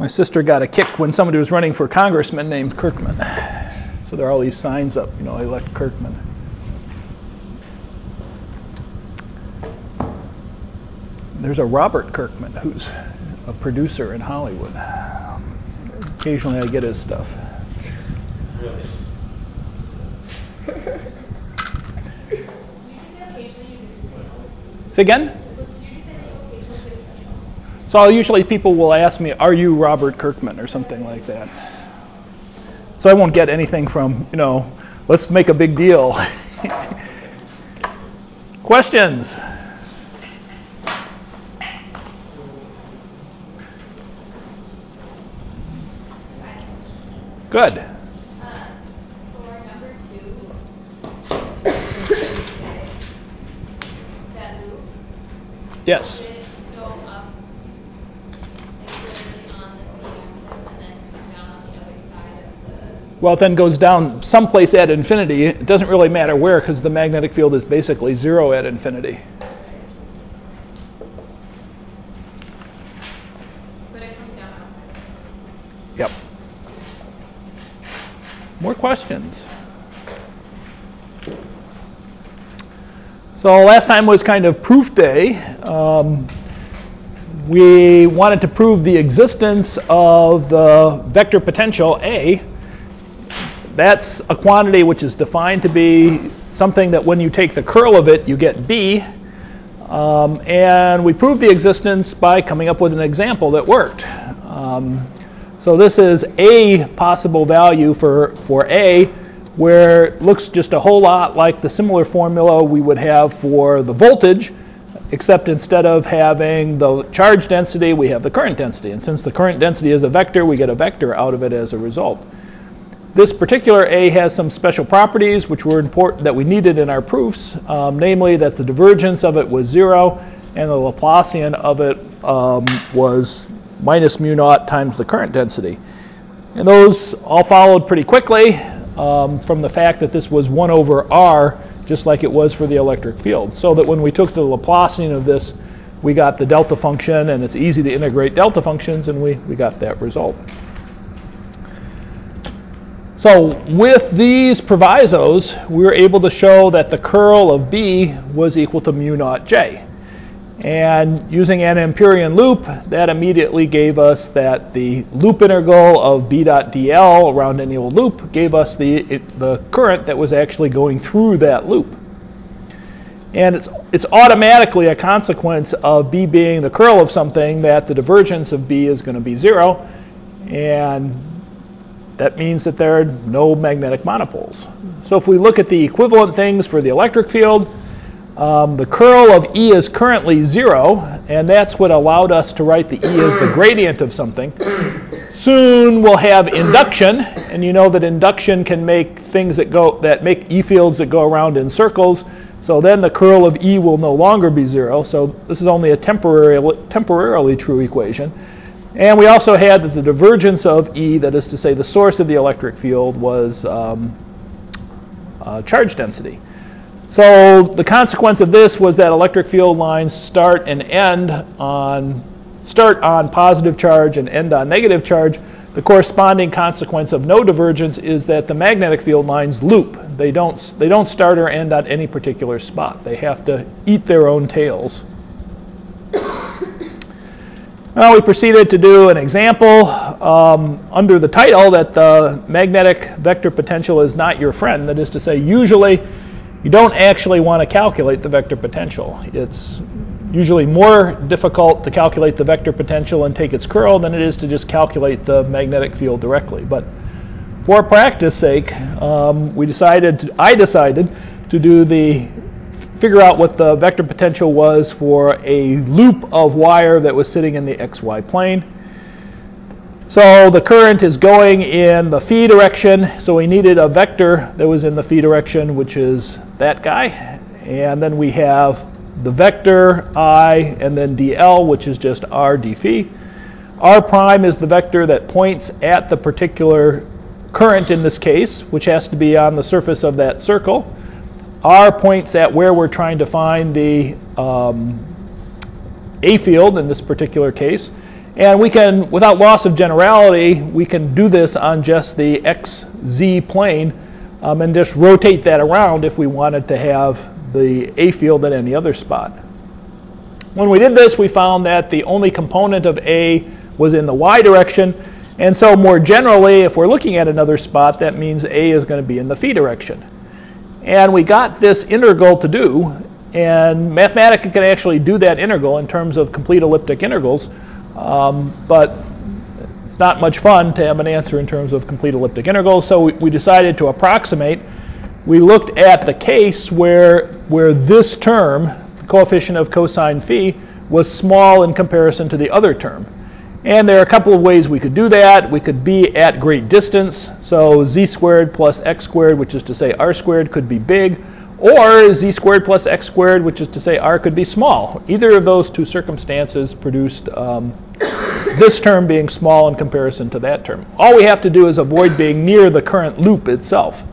My sister got a kick when somebody was running for congressman named Kirkman. So there are all these signs up, you know, elect Kirkman. There's a Robert Kirkman who's a producer in Hollywood. Occasionally I get his stuff. Really? Say again? So usually people will ask me, are you Robert Kirkman or something like that. So I won't get anything from, you know, let's make a big deal. Questions? Good. For number 2, that loop, Yes. did it go up infinitely on the z-axis and then come down on the other side of the... Well, it then goes down someplace at infinity. It doesn't really matter where because the magnetic field is basically 0 at infinity. But it comes down outside. Yep. More questions? So last time was kind of proof day. We wanted to prove the existence of the vector potential A. That's a quantity which is defined to be something that when you take the curl of it, you get B. And we proved the existence by coming up with an example that worked. So this is a possible value for A, where it looks just a whole lot like the similar formula we would have for the voltage, except instead of having the charge density, we have the current density. And since the current density is a vector, we get a vector out of it as a result. This particular A has some special properties which were important that we needed in our proofs, namely that the divergence of it was 0 and the Laplacian of it was minus mu naught times the current density. And those all followed pretty quickly from the fact that this was 1 over r, just like it was for the electric field. So that when we took the Laplacian of this, we got the delta function, and it's easy to integrate delta functions, and we got that result. So with these provisos, we were able to show that the curl of B was equal to mu naught J. And using an Amperian loop, that immediately gave us that the loop integral of B dot dl around any old loop gave us the current that was actually going through that loop. And it's automatically a consequence of B being the curl of something that the divergence of B is going to be 0. And that means that there are no magnetic monopoles. So if we look at the equivalent things for the electric field, the curl of E is currently 0, and that's what allowed us to write the E as the gradient of something. Soon we'll have induction, and you know that induction can make things that make E fields that go around in circles. So then the curl of E will no longer be 0. So this is only a temporarily true equation. And we also had that the divergence of E, that is to say the source of the electric field, was charge density. So the consequence of this was that electric field lines start on positive charge and end on negative charge. The corresponding consequence of no divergence is that the magnetic field lines loop. They don't start or end on any particular spot. They have to eat their own tails. Well, we proceeded to do an example under the title that the magnetic vector potential is not your friend. That is to say, usually you don't actually want to calculate the vector potential. It's usually more difficult to calculate the vector potential and take its curl than it is to just calculate the magnetic field directly. But for practice sake, I decided to figure out what the vector potential was for a loop of wire that was sitting in the xy plane. So the current is going in the phi direction, so we needed a vector that was in the phi direction, which is that guy. And then we have the vector I and then dl, which is just r d phi. R prime is the vector that points at the particular current in this case, which has to be on the surface of that circle. R points at where we're trying to find the A field in this particular case. And we can, without loss of generality, we can do this on just the xz plane and just rotate that around if we wanted to have the A field at any other spot. When we did this, we found that the only component of A was in the y direction, and so more generally, if we're looking at another spot, that means A is going to be in the phi direction. And we got this integral to do, and Mathematica can actually do that integral in terms of complete elliptic integrals, but it's not much fun to have an answer in terms of complete elliptic integrals, so we decided to approximate. We looked at the case where this term, the coefficient of cosine phi, was small in comparison to the other term. And there are a couple of ways we could do that. We could be at great distance, so z squared plus x squared, which is to say r squared, could be big, or z squared plus x squared, which is to say r could be small. Either of those two circumstances produced this term being small in comparison to that term. All we have to do is avoid being near the current loop itself.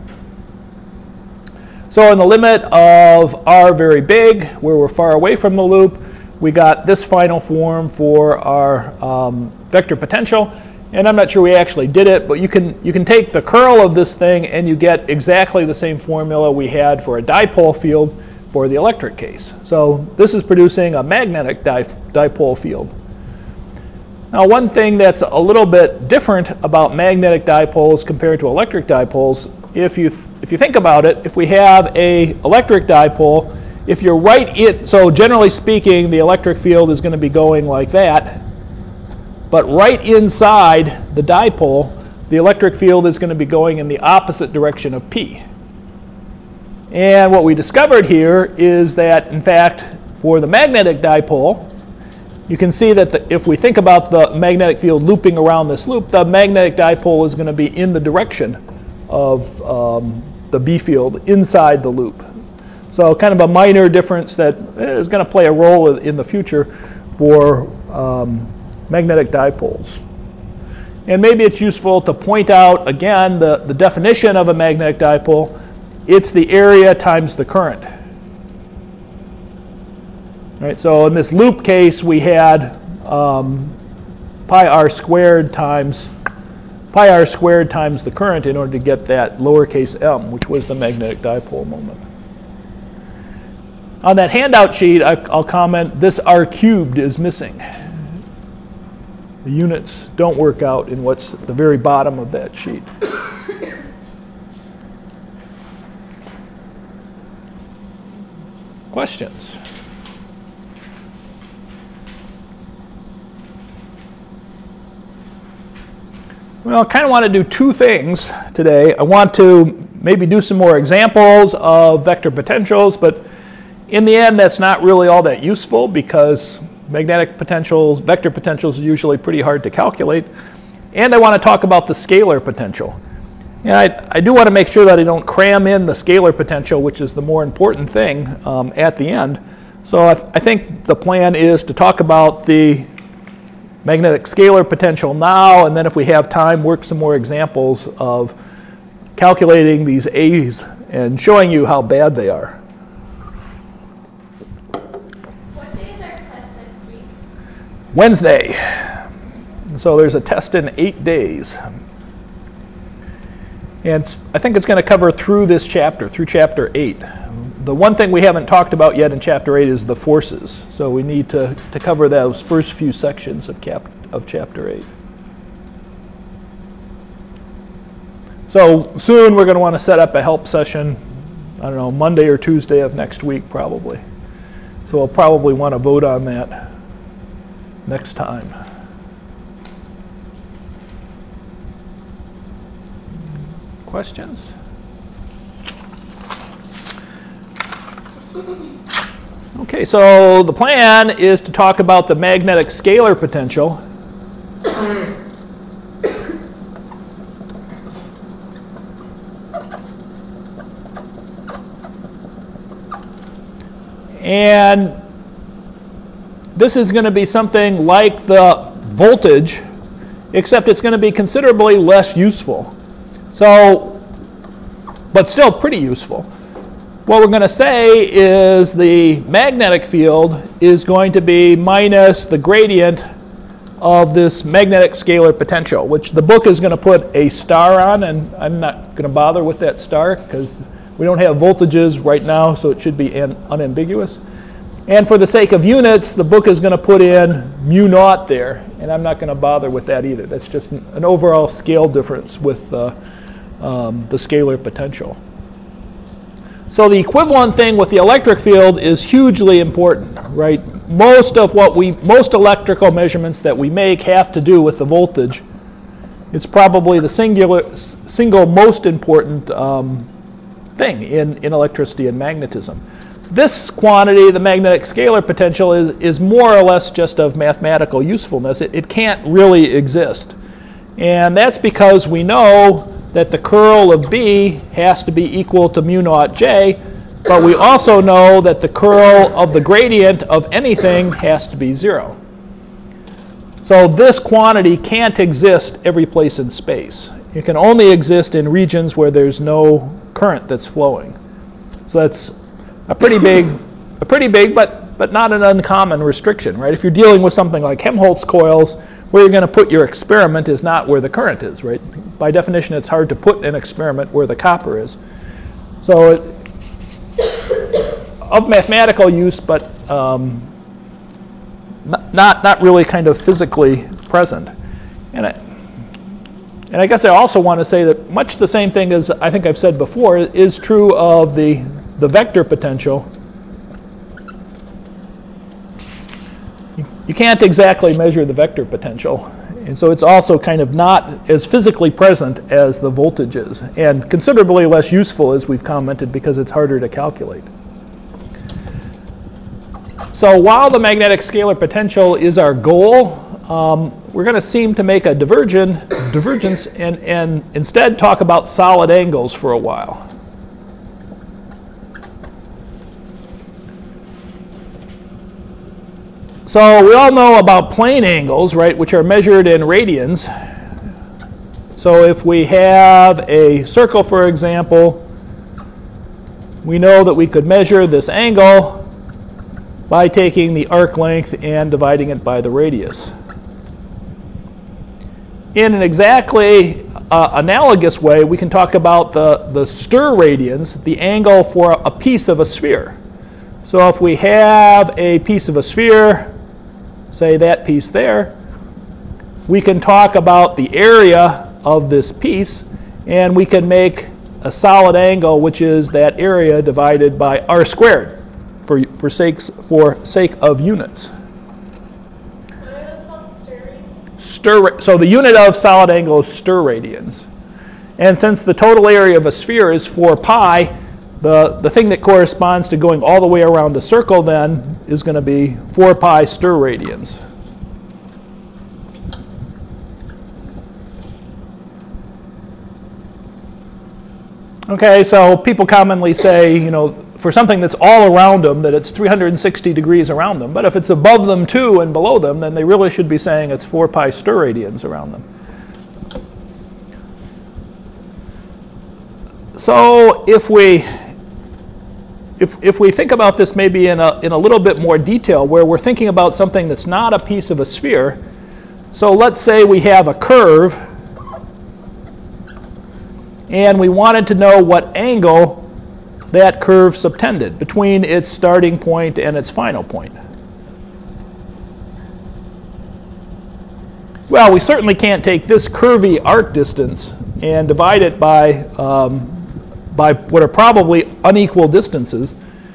So in the limit of r very big, where we're far away from the loop, we got this final form for our vector potential. And I'm not sure we actually did it, but you can take the curl of this thing and you get exactly the same formula we had for a dipole field for the electric case. So this is producing a magnetic dipole field. Now, one thing that's a little bit different about magnetic dipoles compared to electric dipoles, if you think about it, if we have a electric dipole, if you're right in, so generally speaking, the electric field is going to be going like that, but right inside the dipole, the electric field is going to be going in the opposite direction of P. And what we discovered here is that, in fact, for the magnetic dipole, you can see that if we think about the magnetic field looping around this loop, the magnetic dipole is going to be in the direction of the B field inside the loop. So kind of a minor difference that is going to play a role in the future for magnetic dipoles. And maybe it's useful to point out, again, the definition of a magnetic dipole. It's the area times the current. Right, so in this loop case, we had pi r squared times the current in order to get that lowercase m, which was the magnetic dipole moment. On that handout sheet, I'll comment this r cubed is missing. The units don't work out in what's at the very bottom of that sheet. Questions? Well, I kind of want to do two things today. I want to maybe do some more examples of vector potentials, but in the end, that's not really all that useful because magnetic potentials, vector potentials are usually pretty hard to calculate. And I want to talk about the scalar potential. And I do want to make sure that I don't cram in the scalar potential, which is the more important thing at the end. So I think the plan is to talk about the magnetic scalar potential now, and then if we have time, work some more examples of calculating these A's and showing you how bad they are. What day is our test next week? Wednesday. So there's a test in 8 days. And I think it's going to cover through this chapter, through chapter 8. The one thing we haven't talked about yet in chapter 8 is the forces. So we need to cover those first few sections of chapter 8. So soon we're going to want to set up a help session, I don't know, Monday or Tuesday of next week probably. So we'll probably want to vote on that next time. Questions? Okay, so the plan is to talk about the magnetic scalar potential. And this is going to be something like the voltage, except it's going to be considerably less useful. So, but still pretty useful. What we're going to say is the magnetic field is going to be minus the gradient of this magnetic scalar potential, which the book is going to put a star on, and I'm not going to bother with that star because we don't have voltages right now, so it should be unambiguous. And for the sake of units, the book is going to put in mu naught there, and I'm not going to bother with that either. That's just an overall scale difference with the scalar potential. So the equivalent thing with the electric field is hugely important, right? Most electrical measurements that we make have to do with the voltage. It's probably the single most important thing in electricity and magnetism. This quantity, the magnetic scalar potential, is more or less just of mathematical usefulness. It can't really exist. And that's because we know that the curl of B has to be equal to mu naught J, but we also know that the curl of the gradient of anything has to be 0. So this quantity can't exist every place in space. It can only exist in regions where there's no current that's flowing. So that's a pretty big but not an uncommon restriction, right? If you're dealing with something like Helmholtz coils, where you're going to put your experiment is not where the current is, right? By definition, it's hard to put an experiment where the copper is. So of mathematical use, but not really kind of physically present. And I guess I also want to say that much the same thing as I think I've said before is true of the vector potential. You can't exactly measure the vector potential, and so it's also kind of not as physically present as the voltage is, and considerably less useful, as we've commented, because it's harder to calculate. So while the magnetic scalar potential is our goal, we're going to seem to make a divergence and instead talk about solid angles for a while. So we all know about plane angles, right, which are measured in radians. So if we have a circle, for example, we know that we could measure this angle by taking the arc length and dividing it by the radius. In an exactly analogous way, we can talk about the stir radians, the angle for a piece of a sphere. So if we have a piece of a sphere, say that piece there, we can talk about the area of this piece, and we can make a solid angle, which is that area divided by r squared, for sake of units. What are those called? So the unit of solid angle is stir radians. And since the total area of a sphere is 4 pi, the thing that corresponds to going all the way around a circle then is going to be 4 pi stir radians. Okay, so people commonly say, you know, for something that's all around them, that it's 360 degrees around them. But if it's above them too and below them, then they really should be saying it's 4 pi stir radians around them. So if we think about this maybe in a little bit more detail, where we're thinking about something that's not a piece of a sphere, so let's say we have a curve, and we wanted to know what angle that curve subtended between its starting point and its final point. Well, we certainly can't take this curvy arc distance and divide it by what are probably unequal distances.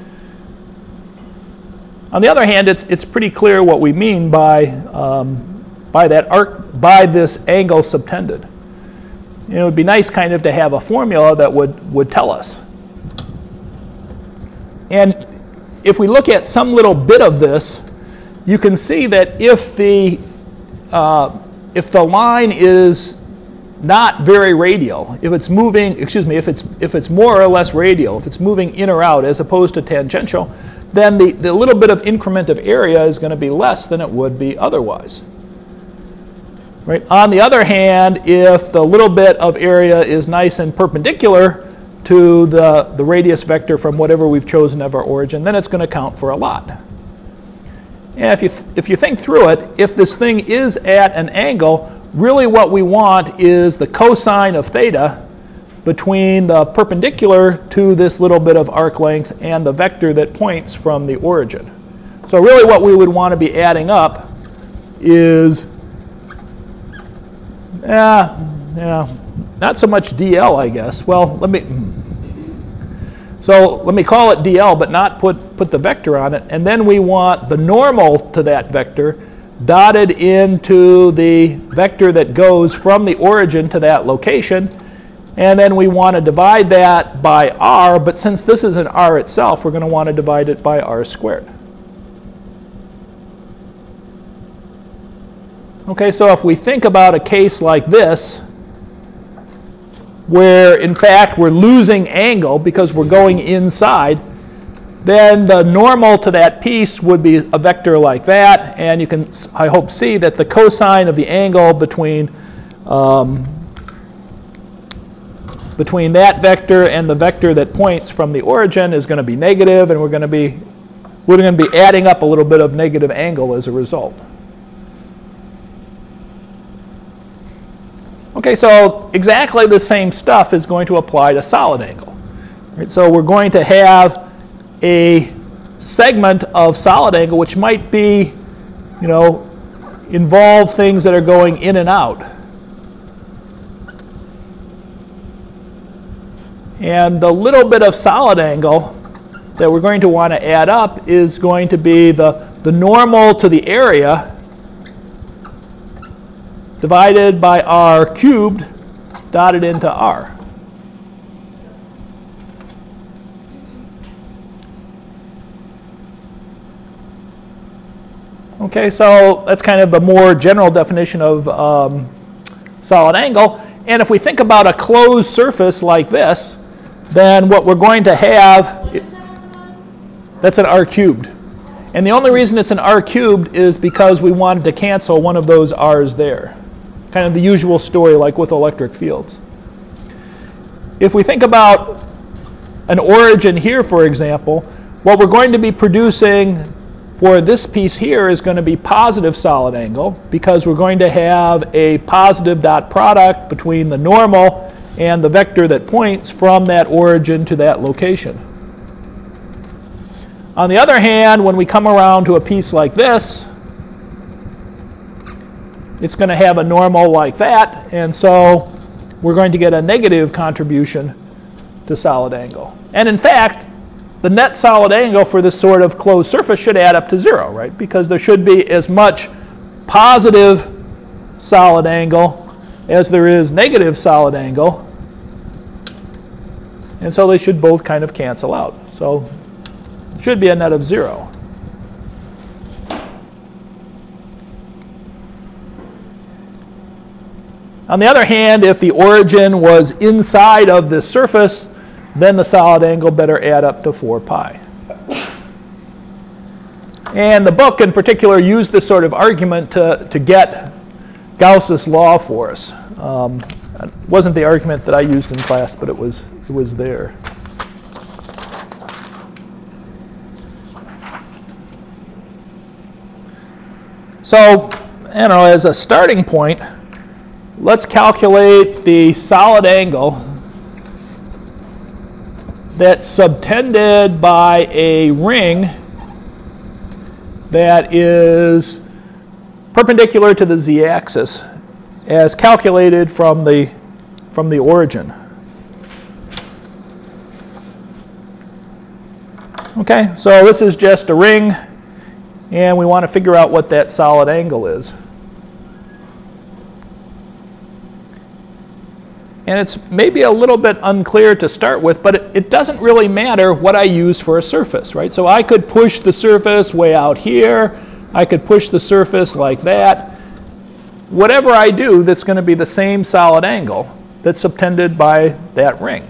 On the other hand, it's pretty clear what we mean by that arc, by this angle subtended. It would be nice kind of to have a formula that would tell us. And if we look at some little bit of this, you can see that if the line is not very radial, if it's moving, if it's more or less radial, if it's moving in or out as opposed to tangential, then the little bit of increment of area is going to be less than it would be otherwise. Right? On the other hand, if the little bit of area is nice and perpendicular to the radius vector from whatever we've chosen of our origin, then it's going to count for a lot. And if you think through it, if this thing is at an angle, really what we want is the cosine of theta between the perpendicular to this little bit of arc length and the vector that points from the origin. So really what we would want to be adding up is, not so much dl, I guess. Well, let me call it dl, but not put the vector on it. And then we want the normal to that vector dotted into the vector that goes from the origin to that location. And then we want to divide that by r, but since this is an r itself, we're going to want to divide it by r squared. Okay, so if we think about a case like this, where in fact we're losing angle because we're going inside, then the normal to that piece would be a vector like that, and you can, I hope, see that the cosine of the angle between that vector and the vector that points from the origin is going to be negative, and we're going to be adding up a little bit of negative angle as a result. Okay, so exactly the same stuff is going to apply to solid angle. Right, so we're going to have a segment of solid angle which might be, involve things that are going in and out. And the little bit of solid angle that we're going to want to add up is going to be the normal to the area divided by r cubed dotted into r. Okay, so that's kind of the more general definition of solid angle. And if we think about a closed surface like this, then what we're going to have, that's an r cubed. And the only reason it's an r cubed is because we wanted to cancel one of those r's there. Kind of the usual story like with electric fields. If we think about an origin here, for example, what we're going to be producing for this piece here is going to be positive solid angle because we're going to have a positive dot product between the normal and the vector that points from that origin to that location. On the other hand, when we come around to a piece like this, it's going to have a normal like that, and so we're going to get a negative contribution to solid angle. And in fact, the net solid angle for this sort of closed surface should add up to 0, right? Because there should be as much positive solid angle as there is negative solid angle, and so they should both kind of cancel out. So it should be a net of 0. On the other hand, if the origin was inside of this surface, then the solid angle better add up to 4 pi. And the book in particular used this sort of argument to get Gauss's law for us. It wasn't the argument that I used in class, but it was there. So, as a starting point, let's calculate the solid angle that's subtended by a ring that is perpendicular to the z-axis as calculated from the origin. Okay, so this is just a ring, and we want to figure out what that solid angle is. And it's maybe a little bit unclear to start with, but it doesn't really matter what I use for a surface, right? So I could push the surface way out here. I could push the surface like that. Whatever I do, that's going to be the same solid angle that's subtended by that ring.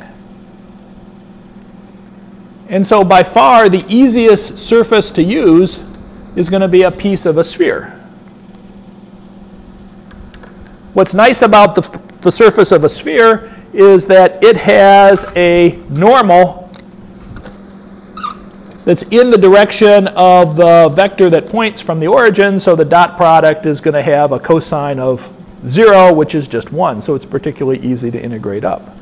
And so by far, the easiest surface to use is going to be a piece of a sphere. What's nice about the surface of a sphere is that it has a normal that's in the direction of the vector that points from the origin, so the dot product is going to have a cosine of 0, which is just 1, so it's particularly easy to integrate up.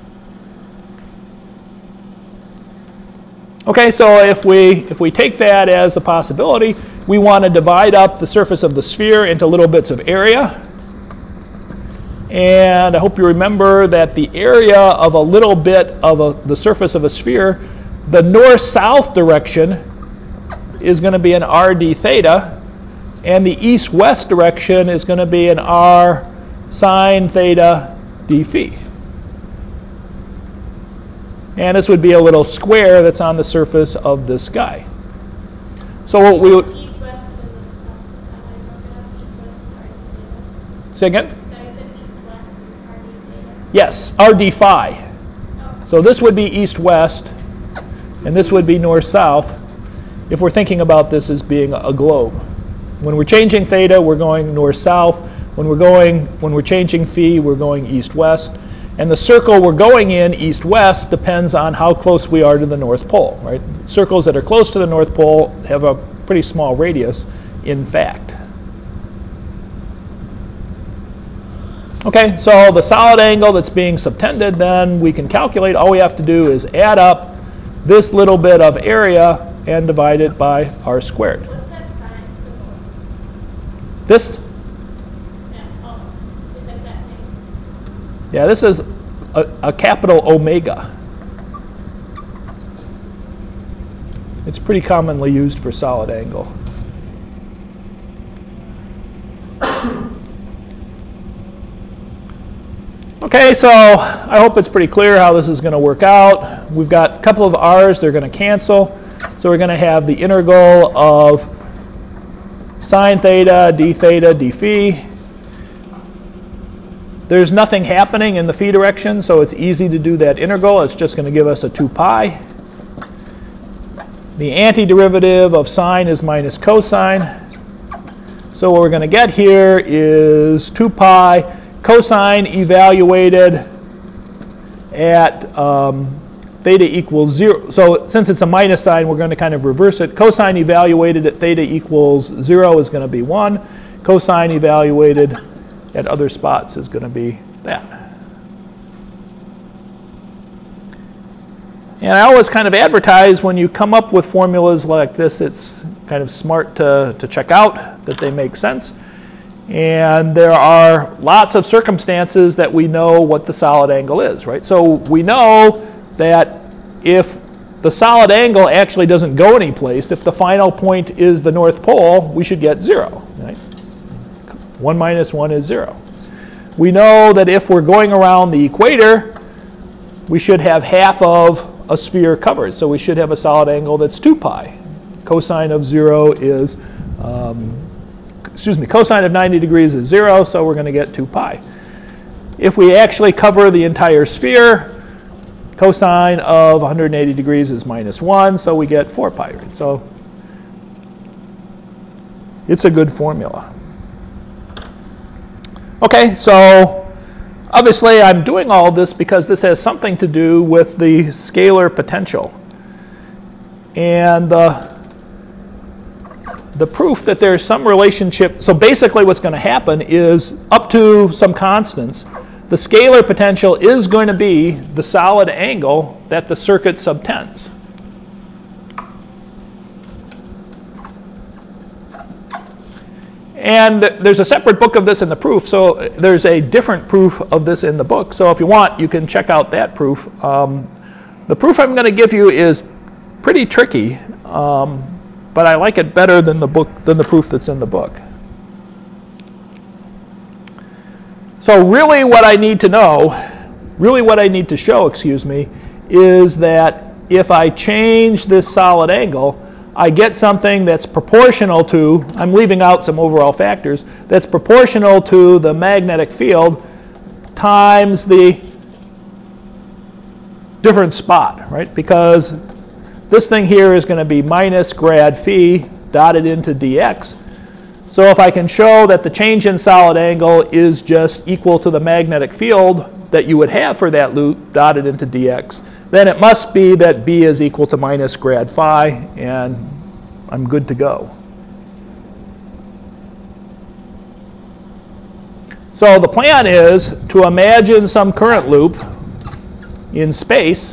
Okay, so if we take that as a possibility, we want to divide up the surface of the sphere into little bits of area. And I hope you remember that the area of a little bit of the surface of a sphere, the north-south direction is going to be an r d theta, and the east-west direction is going to be an r sine theta d phi. And this would be a little square that's on the surface of this guy. So what we would... East-west is east-west is r d theta. Say again? So you said east-west is r d theta. Yes, r d phi. Oh. So this would be east-west, and this would be north-south, if we're thinking about this as being a globe. When we're changing theta, we're going north-south. When we're changing phi, we're going east-west. And the circle we're going in, east-west, depends on how close we are to the North Pole, right? Circles that are close to the North Pole have a pretty small radius, in fact. Okay, so the solid angle that's being subtended, then we can calculate. All we have to do is add up this little bit of area and divide it by r squared. What's that sine symbol? This, Yeah, oh, is that thing? yeah, this is a capital omega. It's pretty commonly used for solid angle. Okay, so I hope it's pretty clear how this is going to work out. We've got a couple of r's, they're going to cancel. So we're going to have the integral of sine theta, d phi. There's nothing happening in the phi direction, so it's easy to do that integral. It's just going to give us a 2 pi. The antiderivative of sine is minus cosine. So what we're going to get here is 2 pi cosine evaluated at theta equals 0. So since it's a minus sign, we're going to kind of reverse it. Cosine evaluated at theta equals 0 is going to be 1. Cosine evaluated at other spots is going to be that. And I always kind of advertise when you come up with formulas like this, it's kind of smart to check out that they make sense. And there are lots of circumstances that we know what the solid angle is, right? So we know that if the solid angle actually doesn't go anyplace, if the final point is the North Pole, we should get 0, right? 1 minus 1 is 0. We know that if we're going around the equator, we should have half of a sphere covered. So we should have a solid angle that's 2 pi. Cosine of 0 is, cosine of 90 degrees is 0, so we're going to get 2 pi. If we actually cover the entire sphere, cosine of 180 degrees is minus 1, so we get 4 pi. Right? So it's a good formula. Okay, so obviously I'm doing all of this because this has something to do with the scalar potential. And the proof that there's some relationship, so basically what's going to happen is up to some constants, the scalar potential is going to be the solid angle that the circuit subtends. And there's a separate book of this in the proof, so there's a different proof of this in the book. So if you want, you can check out that proof. The proof I'm going to give you is pretty tricky, but I like it better than the proof that's in the book. So really what I need to show, is that if I change this solid angle, I get something that's proportional to, I'm leaving out some overall factors, that's proportional to the magnetic field times the different spot, right? Because this thing here is going to be minus grad phi dotted into dx. So if I can show that the change in solid angle is just equal to the magnetic field that you would have for that loop dotted into dx, then it must be that b is equal to minus grad phi, and I'm good to go. So the plan is to imagine some current loop in space,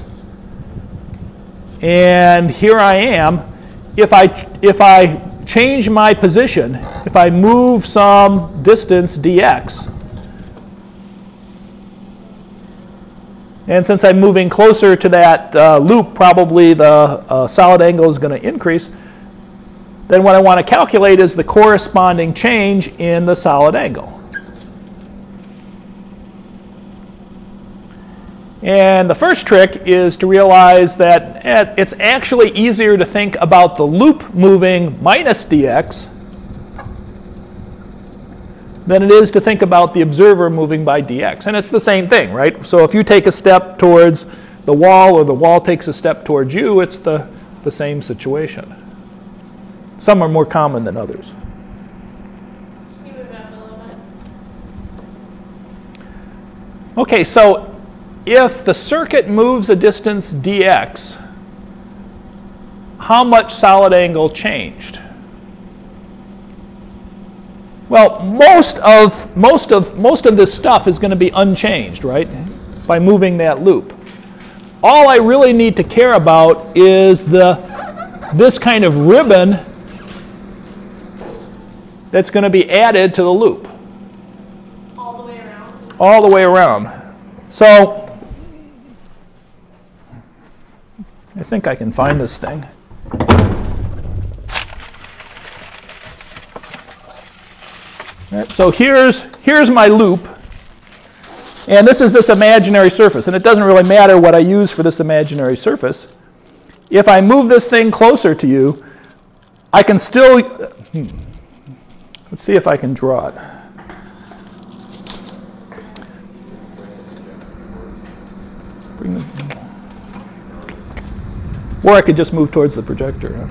and here I am. If I change my position, if I move some distance dx, and since I'm moving closer to that loop, probably the solid angle is going to increase, then what I want to calculate is the corresponding change in the solid angle. And the first trick is to realize that it's actually easier to think about the loop moving minus dx than it is to think about the observer moving by dx. And it's the same thing, right? So if you take a step towards the wall or the wall takes a step towards you, it's the same situation. Some are more common than others. Can you move it up a little bit? Okay, so if the circuit moves a distance dx, how much solid angle changed? Well, most of this stuff is going to be unchanged, right? By moving that loop. All I really need to care about is this kind of ribbon that's going to be added to the loop. All the way around? All the way around. So I think I can find this thing. All right, so here's my loop, and this is this imaginary surface, and it doesn't really matter what I use for this imaginary surface. If I move this thing closer to you, I can still, let's see if I can draw it. Bring the, or I could just move towards the projector.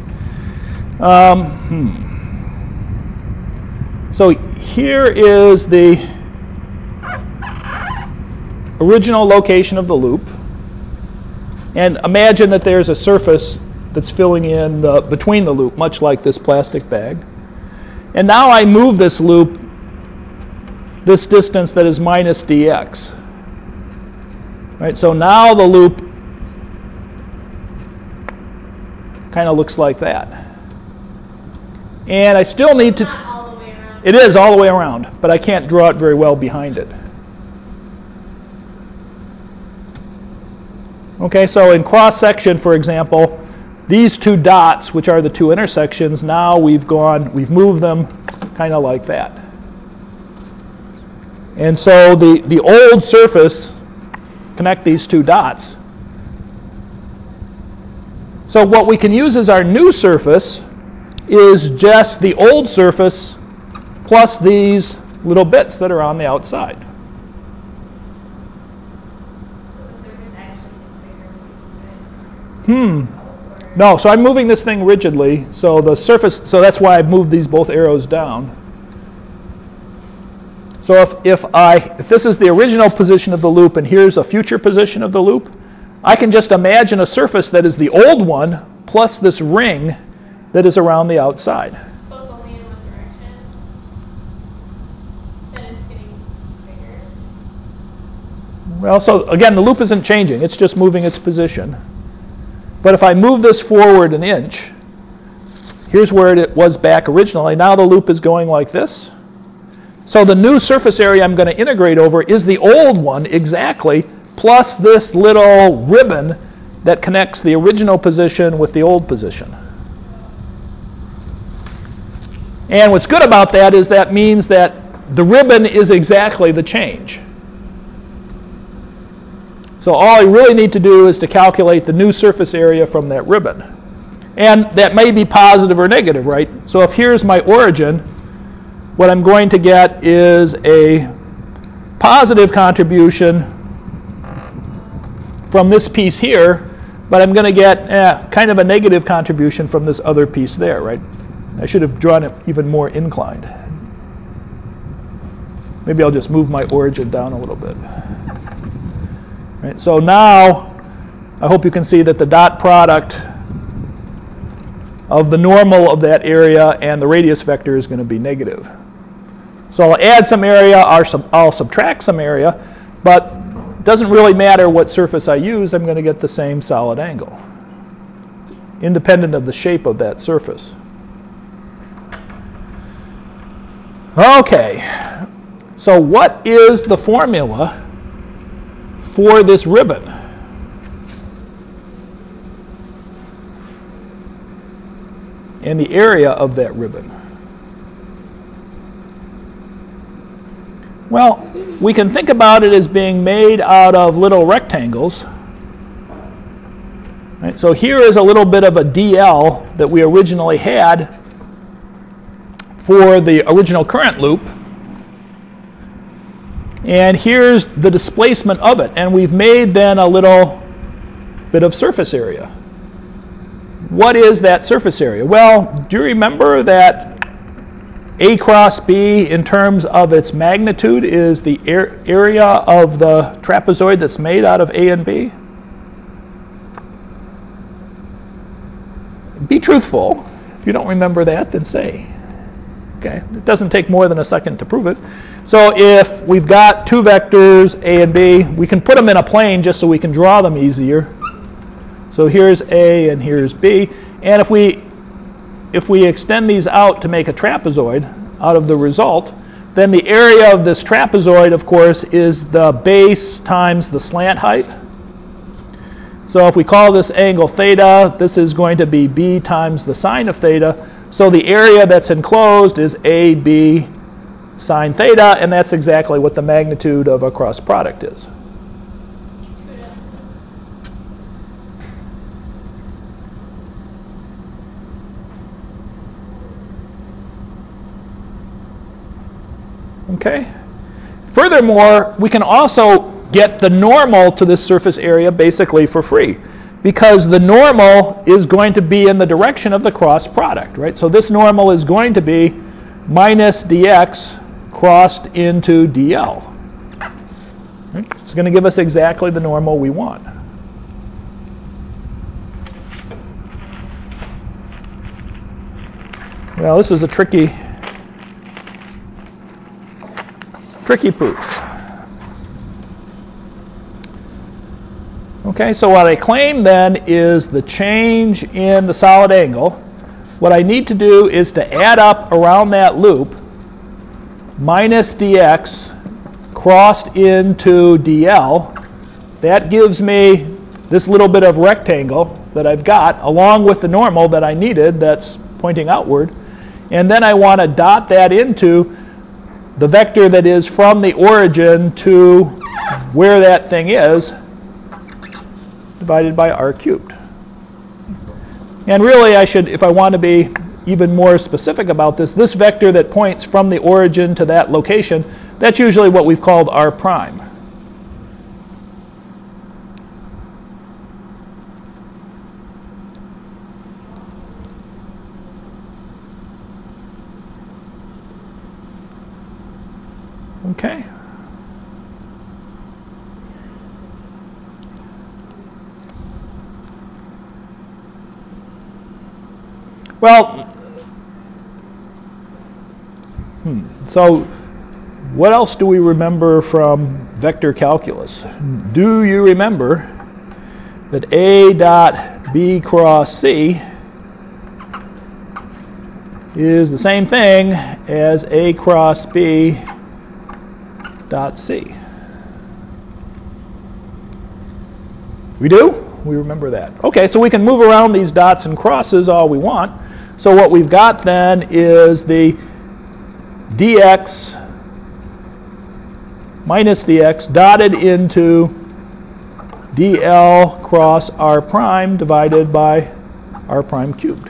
So here is the original location of the loop. And imagine that there's a surface that's filling in between the loop, much like this plastic bag. And now I move this loop this distance that is minus dx. Right, so now the loop kind of looks like that. And I still need to... Not all the way around. It is all the way around, but I can't draw it very well behind it. Okay, so in cross-section, for example, these two dots, which are the two intersections, now we've moved them kind of like that. And so the old surface connect these two dots. So what we can use as our new surface is just the old surface plus these little bits that are on the outside. The surface actually gets bigger. No, so I'm moving this thing rigidly, so the surface, so that's why I've moved these both arrows down. So if this is the original position of the loop and here's a future position of the loop, I can just imagine a surface that is the old one plus this ring that is around the outside. So it's only in one direction. Then it's getting bigger. Well, so again, the loop isn't changing, it's just moving its position. But if I move this forward an inch, here's where it was back originally. Now the loop is going like this. So the new surface area I'm going to integrate over is the old one exactly, plus this little ribbon that connects the original position with the old position. And what's good about that is that means that the ribbon is exactly the change. So all I really need to do is to calculate the new surface area from that ribbon. And that may be positive or negative, right? So if here's my origin, what I'm going to get is a positive contribution from this piece here, but I'm going to get kind of a negative contribution from this other piece there, right? I should have drawn it even more inclined. Maybe I'll just move my origin down a little bit. Right? So now, I hope you can see that the dot product of the normal of that area and the radius vector is going to be negative. So I'll add some area, I'll subtract some area, but it doesn't really matter what surface I use, I'm going to get the same solid angle, independent of the shape of that surface. Okay, so what is the formula for this ribbon? And the area of that ribbon? Well, we can think about it as being made out of little rectangles. Right, so here is a little bit of a DL that we originally had for the original current loop. And here's the displacement of it. And we've made then a little bit of surface area. What is that surface area? Well, do you remember that A cross B, in terms of its magnitude, is the area of the trapezoid that's made out of A and B? Be truthful. If you don't remember that, then say. Okay, it doesn't take more than a second to prove it. So if we've got two vectors, A and B, we can put them in a plane just so we can draw them easier. So here's A and here's B. And if we extend these out to make a trapezoid out of the result, then the area of this trapezoid, of course, is the base times the slant height. So if we call this angle theta, this is going to be B times the sine of theta. So the area that's enclosed is AB sine theta, and that's exactly what the magnitude of a cross product is. Okay. Furthermore, we can also get the normal to this surface area basically for free, because the normal is going to be in the direction of the cross product, right? So this normal is going to be minus dx crossed into dl. Right? It's going to give us exactly the normal we want. Well, this is a tricky proof. Okay, so what I claim then is the change in the solid angle. What I need to do is to add up around that loop minus dx crossed into dl. That gives me this little bit of rectangle that I've got, along with the normal that I needed that's pointing outward. And then I want to dot that into the vector that is from the origin to where that thing is, divided by r cubed. And really I should, if I want to be even more specific about this, this vector that points from the origin to that location, that's usually what we've called r prime. Okay. Well, so what else do we remember from vector calculus? Do you remember that A dot B cross C is the same thing as A cross B dot C? We do? We remember that. Okay, so we can move around these dots and crosses all we want. So what we've got then is the dx minus dx dotted into dl cross r prime divided by r prime cubed.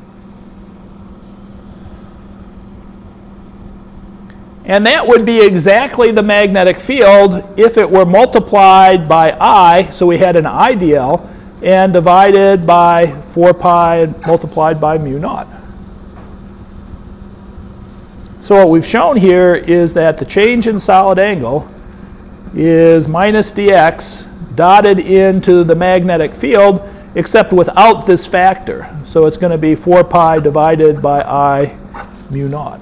And that would be exactly the magnetic field if it were multiplied by I, so we had an IDL, and divided by 4 pi multiplied by mu naught. So what we've shown here is that the change in solid angle is minus dx dotted into the magnetic field, except without this factor. So it's going to be 4 pi divided by I mu naught.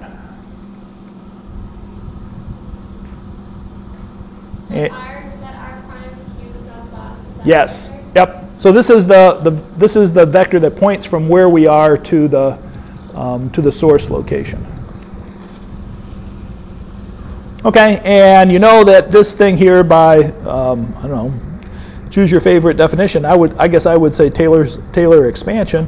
That R prime cubed on the bottom. Is that Yes. right? Yep. So this is the vector that points from where we are to the source location. Okay, and you know that this thing here by I don't know, choose your favorite definition. I guess I would say Taylor expansion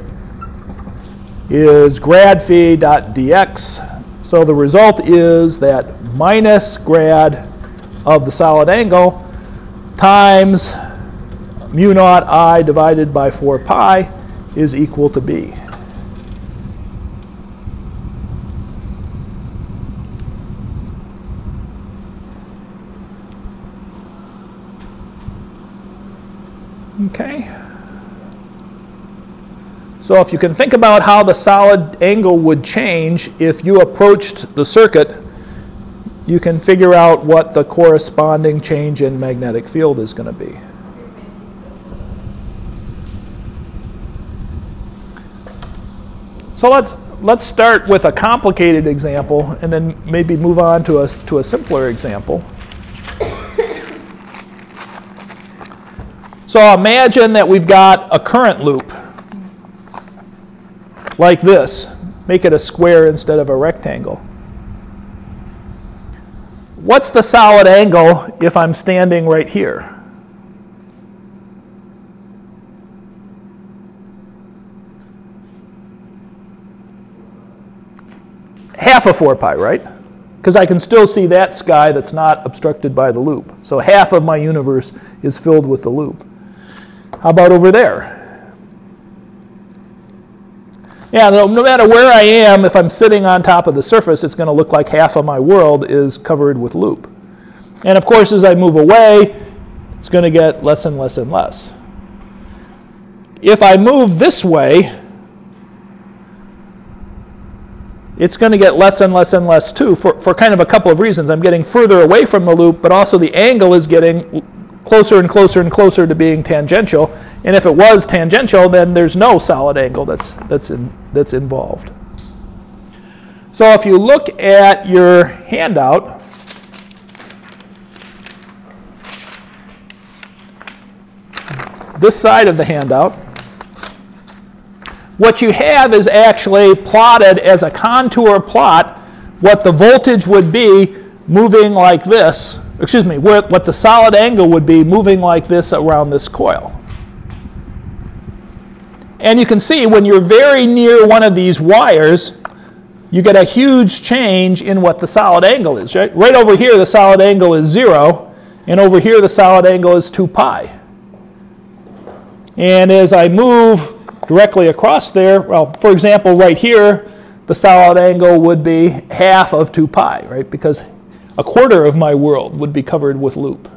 is grad phi dot dx. So the result is that minus grad of the solid angle times mu naught I divided by 4 pi is equal to B. Okay. So if you can think about how the solid angle would change if you approached the circuit, you can figure out what the corresponding change in magnetic field is going to be. So let's start with a complicated example and then maybe move on to a simpler example. So imagine that we've got a current loop like this. Make it a square instead of a rectangle. What's the solid angle if I'm standing right here? Half of 4 pi, right? Because I can still see that sky that's not obstructed by the loop. So half of my universe is filled with the loop. How about over there? Yeah, no matter where I am, if I'm sitting on top of the surface, it's going to look like half of my world is covered with loop. And of course, as I move away, it's going to get less and less and less. If I move this way, it's going to get less and less and less too, for kind of a couple of reasons. I'm getting further away from the loop, but also the angle is getting closer and closer and closer to being tangential. And if it was tangential, then there's no solid angle that's involved. So if you look at your handout, this side of the handout, what you have is actually plotted as a contour plot what the voltage would be moving like this, what the solid angle would be moving like this around this coil. And you can see when you're very near one of these wires, you get a huge change in what the solid angle is. Right over here, the solid angle is 0, and over here, the solid angle is 2 pi. And as I move directly across there, well, for example, right here, the solid angle would be half of 2 pi, right? Because a quarter of my world would be covered with loop.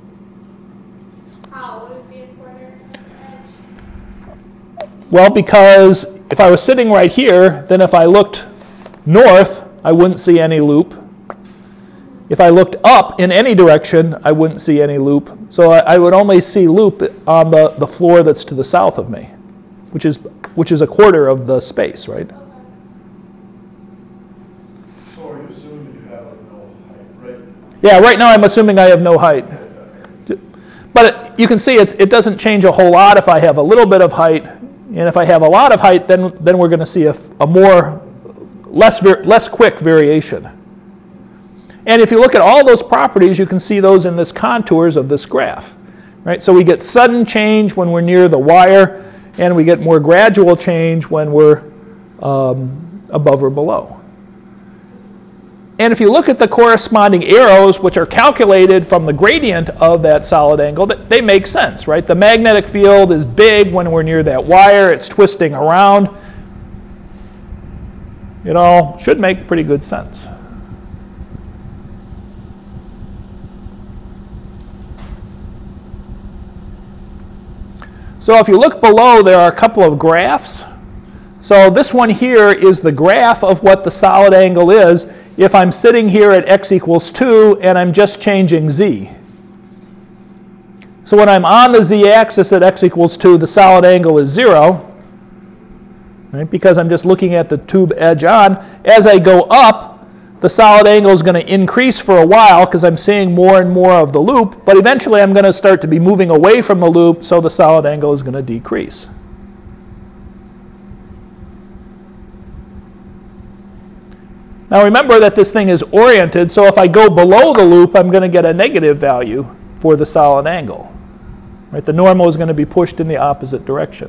How would it be a quarter edge? Well, because if I was sitting right here, then if I looked north, I wouldn't see any loop. If I looked up in any direction, I wouldn't see any loop. So I would only see loop on the floor that's to the south of me, which is a quarter of the space, right? So are you assuming that you have like no height, right? Yeah, right now I'm assuming I have no height. But you can see it doesn't change a whole lot if I have a little bit of height. And if I have a lot of height, then we're going to see a less quick variation. And if you look at all those properties, you can see those in this contours of this graph. Right? So we get sudden change when we're near the wire, and we get more gradual change when we're above or below. And if you look at the corresponding arrows, which are calculated from the gradient of that solid angle, they make sense, right? The magnetic field is big when we're near that wire. It's twisting around. It all should make pretty good sense. So if you look below, there are a couple of graphs. So this one here is the graph of what the solid angle is if I'm sitting here at x equals 2 and I'm just changing z. So when I'm on the z-axis at x equals 2, the solid angle is 0, right, because I'm just looking at the tube edge on. As I go up, the solid angle is going to increase for a while because I'm seeing more and more of the loop, but eventually I'm going to start to be moving away from the loop, so the solid angle is going to decrease. Now remember that this thing is oriented, so if I go below the loop, I'm going to get a negative value for the solid angle. Right? The normal is going to be pushed in the opposite direction.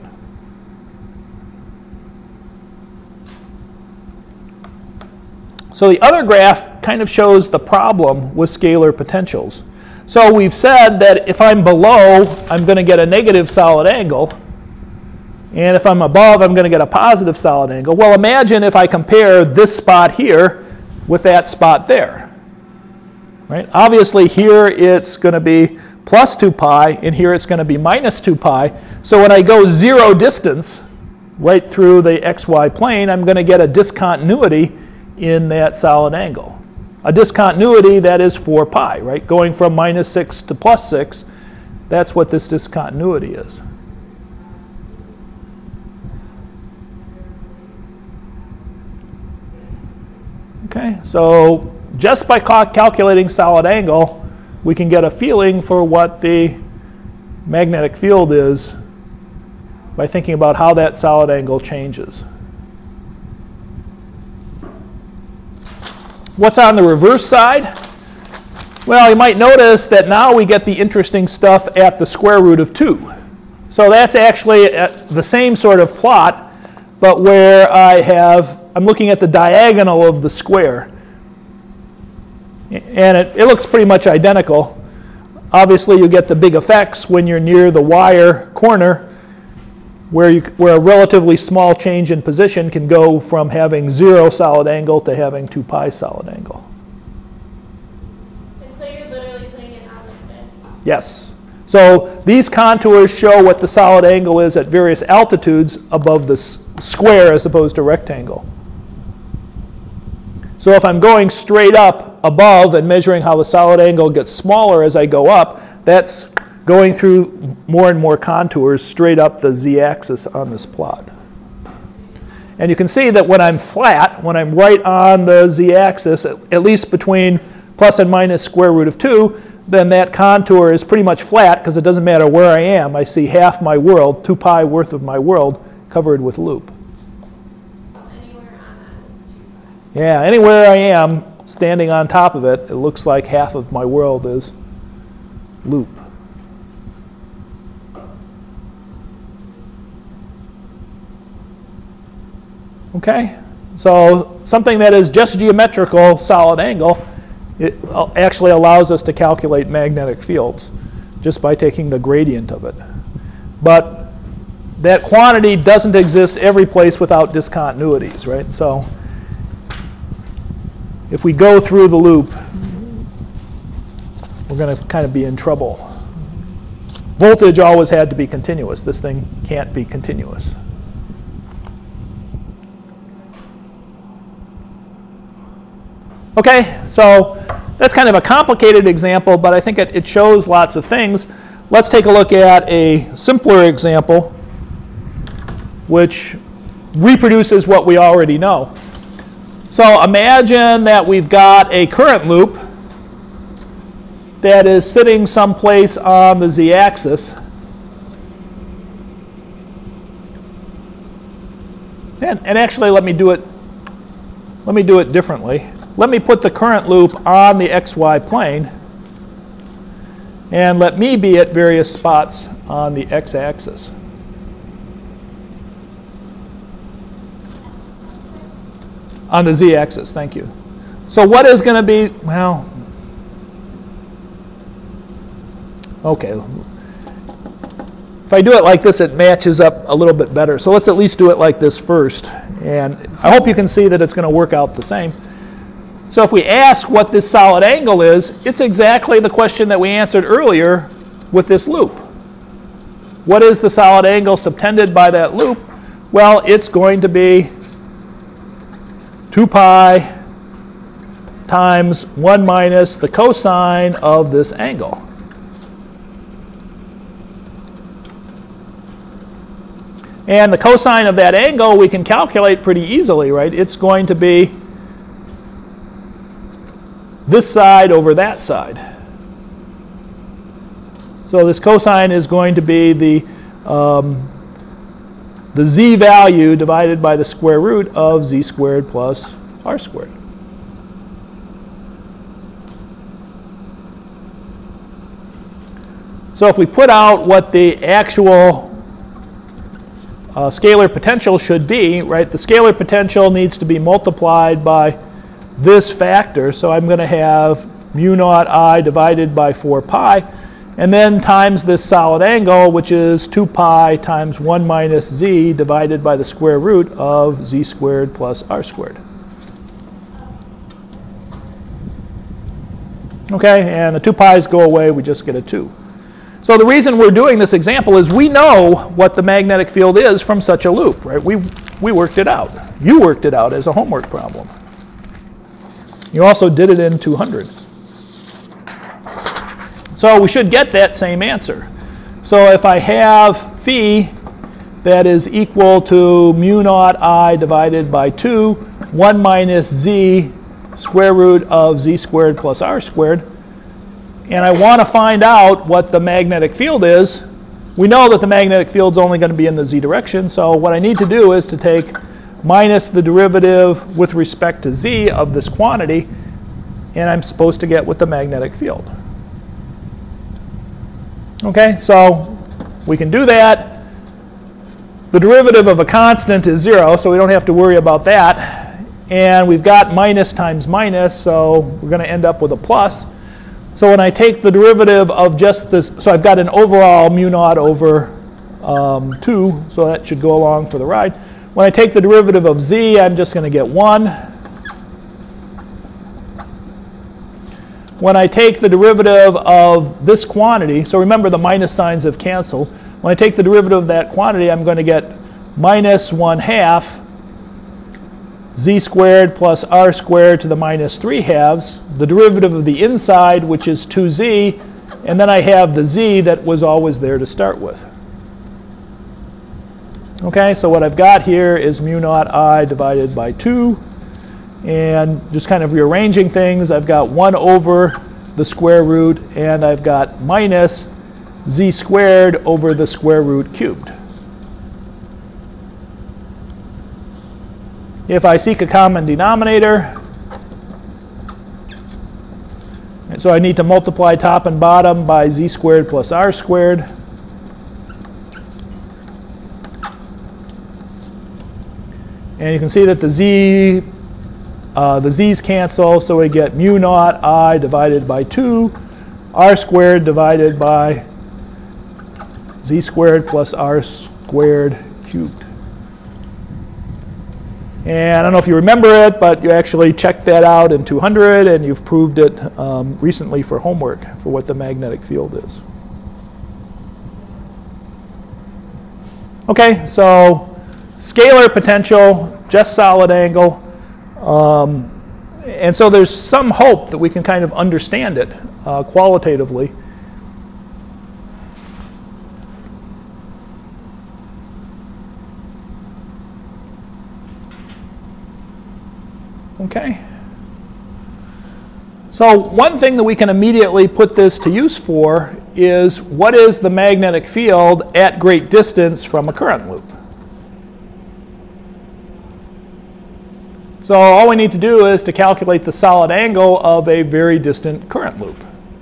So the other graph kind of shows the problem with scalar potentials. So we've said that if I'm below, I'm going to get a negative solid angle. And if I'm above, I'm going to get a positive solid angle. Well, imagine if I compare this spot here with that spot there. Right? Obviously, here it's going to be plus 2 pi, and here it's going to be minus 2 pi. So when I go zero distance right through the xy plane, I'm going to get a discontinuity in that solid angle. A discontinuity that is 4 pi, right? Going from minus 6 to plus 6, that's what this discontinuity is. Okay, so just by calculating solid angle, we can get a feeling for what the magnetic field is by thinking about how that solid angle changes. What's on the reverse side? Well, you might notice that now we get the interesting stuff at the square root of 2. So that's actually the same sort of plot, but where I'm looking at the diagonal of the square. And it looks pretty much identical. Obviously, you get the big effects when you're near the wire corner, where a relatively small change in position can go from having 0 solid angle to having 2 pi solid angle. And so you're literally putting it out like this? Yes. So these contours show what the solid angle is at various altitudes above the square as opposed to rectangle. So if I'm going straight up above and measuring how the solid angle gets smaller as I go up, that's going through more and more contours straight up the z-axis on this plot. And you can see that when I'm flat, when I'm right on the z-axis, at least between plus and minus square root of 2, then that contour is pretty much flat because it doesn't matter where I am. I see half my world, 2 pi worth of my world, covered with loop. So anywhere on that is 2 pi. Yeah, anywhere I am standing on top of it, it looks like half of my world is loop. Okay, so something that is just geometrical solid angle, it actually allows us to calculate magnetic fields just by taking the gradient of it. But that quantity doesn't exist every place without discontinuities, right? So if we go through the loop, we're going to kind of be in trouble. Voltage always had to be continuous. This thing can't be continuous. Okay, so that's kind of a complicated example, but I think it shows lots of things. Let's take a look at a simpler example, which reproduces what we already know. So imagine that we've got a current loop that is sitting someplace on the z-axis. And actually, let me do it differently. Let me put the current loop on the xy plane, and let me be at various spots on the x-axis. On the z-axis, thank you. So what is going to be, well, okay. If I do it like this, it matches up a little bit better. So let's at least do it like this first. And I hope you can see that it's going to work out the same. So if we ask what this solid angle is, it's exactly the question that we answered earlier with this loop. What is the solid angle subtended by that loop? Well, it's going to be 2 pi times 1 minus the cosine of this angle. And the cosine of that angle we can calculate pretty easily, right? It's going to be this side over that side. So this cosine is going to be the z value divided by the square root of z squared plus r squared. So if we put out what the actual scalar potential should be, right, the scalar potential needs to be multiplied by this factor. So I'm going to have mu naught I divided by 4 pi, and then times this solid angle, which is 2 pi times 1 minus z divided by the square root of z squared plus r squared. Okay, and the 2 pi's go away, we just get a 2. So the reason we're doing this example is we know what the magnetic field is from such a loop, right? We worked it out. You worked it out as a homework problem. You also did it in 200. So we should get that same answer. So if I have phi that is equal to mu naught I divided by 2, 1 minus z square root of z squared plus r squared, and I want to find out what the magnetic field is, we know that the magnetic field is only going to be in the z direction, so what I need to do is to take minus the derivative with respect to z of this quantity, and I'm supposed to get what the magnetic field. Okay, so we can do that. The derivative of a constant is 0, so we don't have to worry about that. And we've got minus times minus, so we're going to end up with a plus. So when I take the derivative of just this, so I've got an overall mu naught over 2, so that should go along for the ride. When I take the derivative of z, I'm just going to get 1. When I take the derivative of this quantity, so remember the minus signs have canceled. When I take the derivative of that quantity, I'm going to get minus 1/2 z squared plus r squared to the minus 3/2, the derivative of the inside, which is 2z, and then I have the z that was always there to start with. Okay, so what I've got here is mu naught I divided by 2, and just kind of rearranging things, I've got 1 over the square root, and I've got minus z squared over the square root cubed. If I seek a common denominator, and so I need to multiply top and bottom by z squared plus r squared. And you can see that the z's cancel, so we get mu naught I divided by 2, r squared divided by z squared plus r squared cubed. And I don't know if you remember it, but you actually checked that out in 200, and you've proved it recently for homework for what the magnetic field is. Okay, so scalar potential, just solid angle. And so there's some hope that we can kind of understand it qualitatively. Okay. So one thing that we can immediately put this to use for is what is the magnetic field at great distance from a current loop? So all we need to do is to calculate the solid angle of a very distant current loop.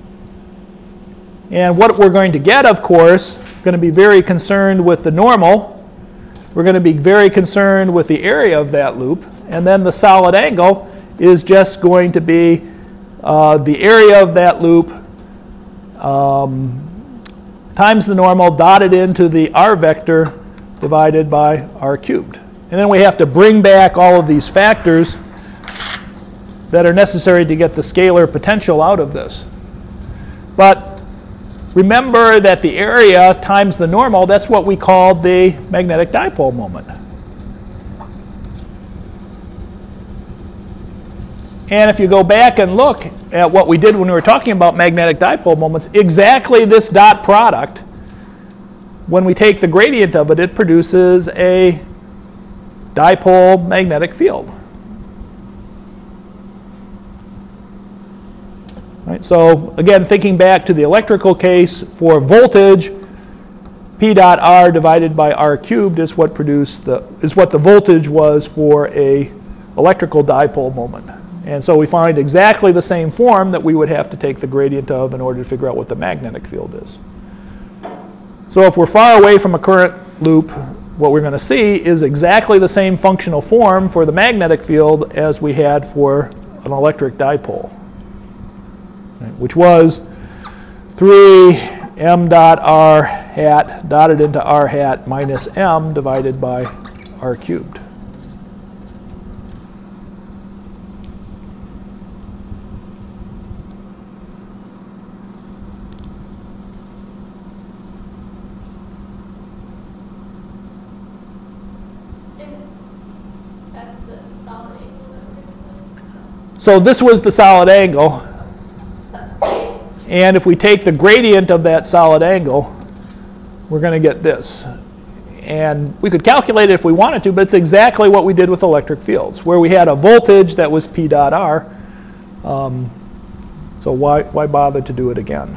And what we're going to get, of course, going to be very concerned with the normal. We're going to be very concerned with the area of that loop. And then the solid angle is just going to be the area of that loop times the normal dotted into the r vector divided by r cubed. And then we have to bring back all of these factors that are necessary to get the scalar potential out of this. But remember that the area times the normal, that's what we call the magnetic dipole moment. And if you go back and look at what we did when we were talking about magnetic dipole moments, exactly this dot product when we take the gradient of it, it produces a dipole magnetic field. Right, so again, thinking back to the electrical case, for voltage, P dot R divided by R cubed is what the voltage was for a electrical dipole moment. And so we find exactly the same form that we would have to take the gradient of in order to figure out what the magnetic field is. So if we're far away from a current loop, what we're going to see is exactly the same functional form for the magnetic field as we had for an electric dipole, right, which was 3 m dot r hat dotted into r hat minus m divided by r cubed. That's the solid angle that we're going to. So this was the solid angle. And if we take the gradient of that solid angle, we're going to get this. And we could calculate it if we wanted to, but it's exactly what we did with electric fields, where we had a voltage that was P dot R. So why bother to do it again?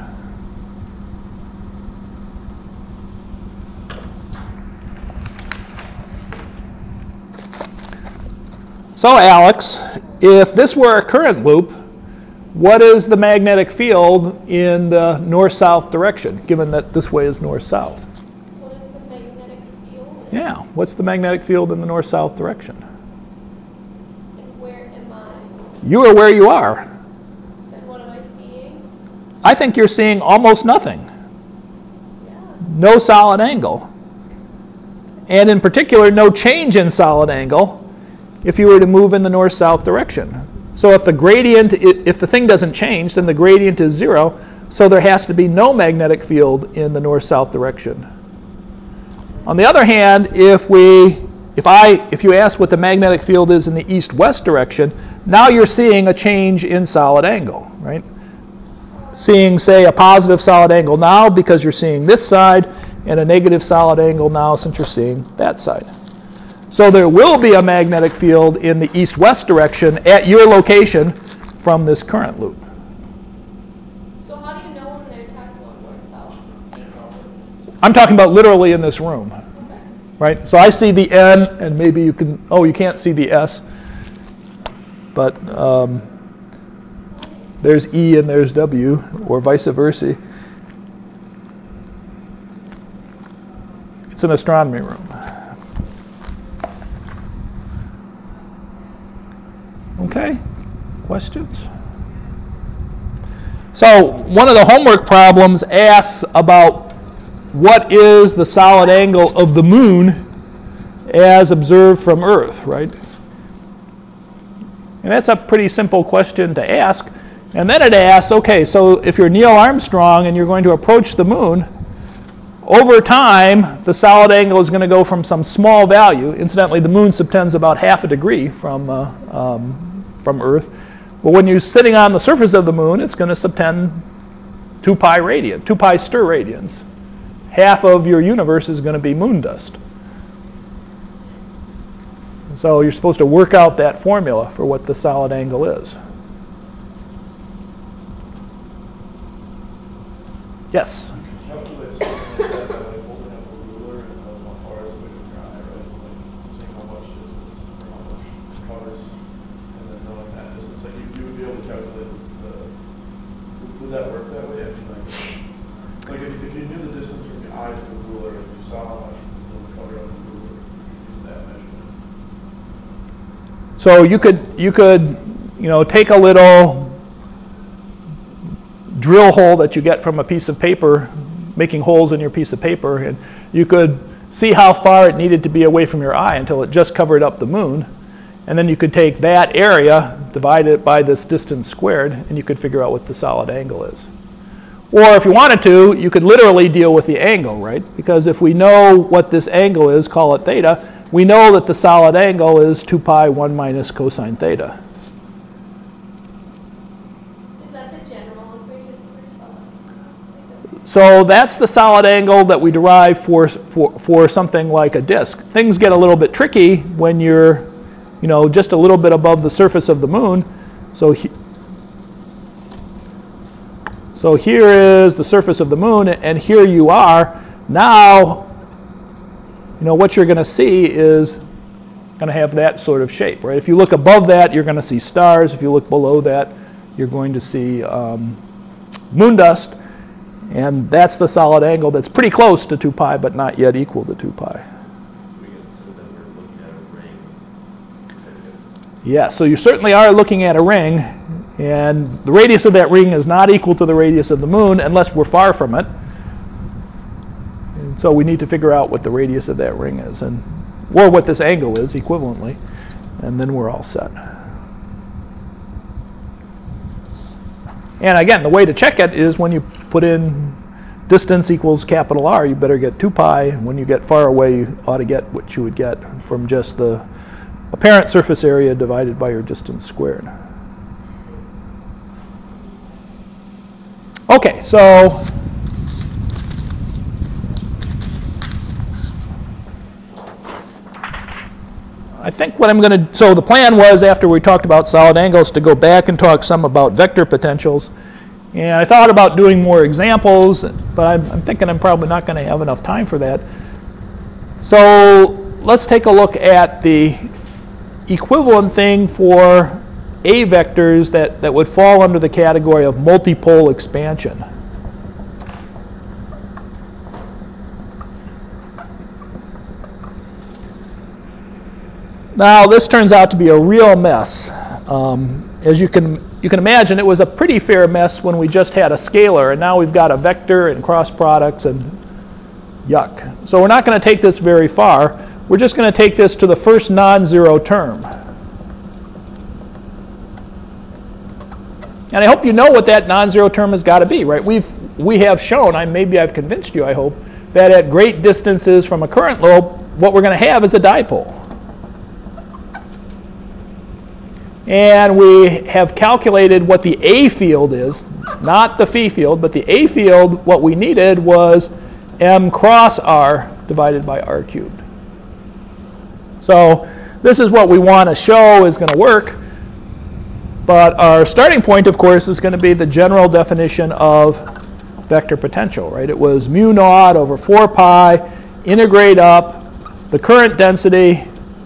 So Alex, if this were a current loop, what is the magnetic field in the north-south direction, given that this way is north-south? What is the magnetic field? Yeah, what's the magnetic field in the north-south direction? And where am I? You are where you are. And what am I seeing? I think you're seeing almost nothing. Yeah. No solid angle. And in particular, no change in solid angle if you were to move in the north-south direction. So if the gradient, if the thing doesn't change, then the gradient is 0. So there has to be no magnetic field in the north-south direction. On the other hand, if you ask what the magnetic field is in the east-west direction, now you're seeing a change in solid angle, right? Seeing, say, a positive solid angle now because you're seeing this side, and a negative solid angle now since you're seeing that side. So there will be a magnetic field in the east-west direction at your location from this current loop. So how do you know when they're talking about north-south? I'm talking about literally in this room, Okay. right? So I see the N, and maybe you can, you can't see the S, but there's E and there's W, or vice versa. It's an astronomy room. Okay, questions? So one of the homework problems asks about what is the solid angle of the moon as observed from Earth, right? And that's a pretty simple question to ask. And then it asks, okay, so if you're Neil Armstrong and you're going to approach the moon, over time, the solid angle is going to go from some small value. Incidentally, the moon subtends about half a degree from Earth. But when you're sitting on the surface of the moon, it's going to subtend 2 pi radians, 2 pi stir radians. Half of your universe is going to be moon dust. And so you're supposed to work out that formula for what the solid angle is. Yes? Calculate something like that by like holding up a ruler and how far is away from your eye, right? Like seeing how much distance or how much it covers, and then knowing that distance. Like you would be able to calculate would that work that way? I mean, like if you knew the distance from your eye to the ruler and you saw how much would cover on the ruler, use that measurement. So you could take a little drill hole that you get from a piece of paper, making holes in your piece of paper, and you could see how far it needed to be away from your eye until it just covered up the moon. And then you could take that area, divide it by this distance squared, and you could figure out what the solid angle is. Or if you wanted to, you could literally deal with the angle, right? Because if we know what this angle is, call it theta, we know that the solid angle is 2 pi 1 minus cosine theta. Is that the general equation for solid? So that's the solid angle that we derive for something like a disk. Things get a little bit tricky when you're, just a little bit above the surface of the moon. So here is the surface of the moon, and here you are. Now, what you're going to see is going to have that sort of shape, right? If you look above that, you're going to see stars. If you look below that, you're going to see moon dust. And that's the solid angle that's pretty close to 2 pi, but not yet equal to 2 pi. Yeah, so you certainly are looking at a ring, and the radius of that ring is not equal to the radius of the moon unless we're far from it. And so we need to figure out what the radius of that ring is, or what this angle is equivalently, and then we're all set. And again, the way to check it is when you put in distance equals capital R, you better get 2 pi. And when you get far away, you ought to get what you would get from just the apparent surface area divided by your distance squared. Okay, so I think what I'm going to, so the plan was after we talked about solid angles to go back and talk some about vector potentials. And I thought about doing more examples, but I'm thinking I'm probably not going to have enough time for that. So let's take a look at the equivalent thing for A vectors that would fall under the category of multipole expansion. Now this turns out to be a real mess. As you can imagine, it was a pretty fair mess when we just had a scalar, and now we've got a vector and cross products and yuck. So we're not going to take this very far. We're just going to take this to the first non-zero term. And I hope you know what that non-zero term has got to be, right? We have shown, maybe I've convinced you, I hope, that at great distances from a current lobe, what we're going to have is a dipole. And we have calculated what the A field is, not the phi field, but the A field, what we needed was m cross r divided by r cubed. So this is what we want to show is going to work. But our starting point, of course, is going to be the general definition of vector potential, right? It was mu naught over 4 pi, integrate up the current density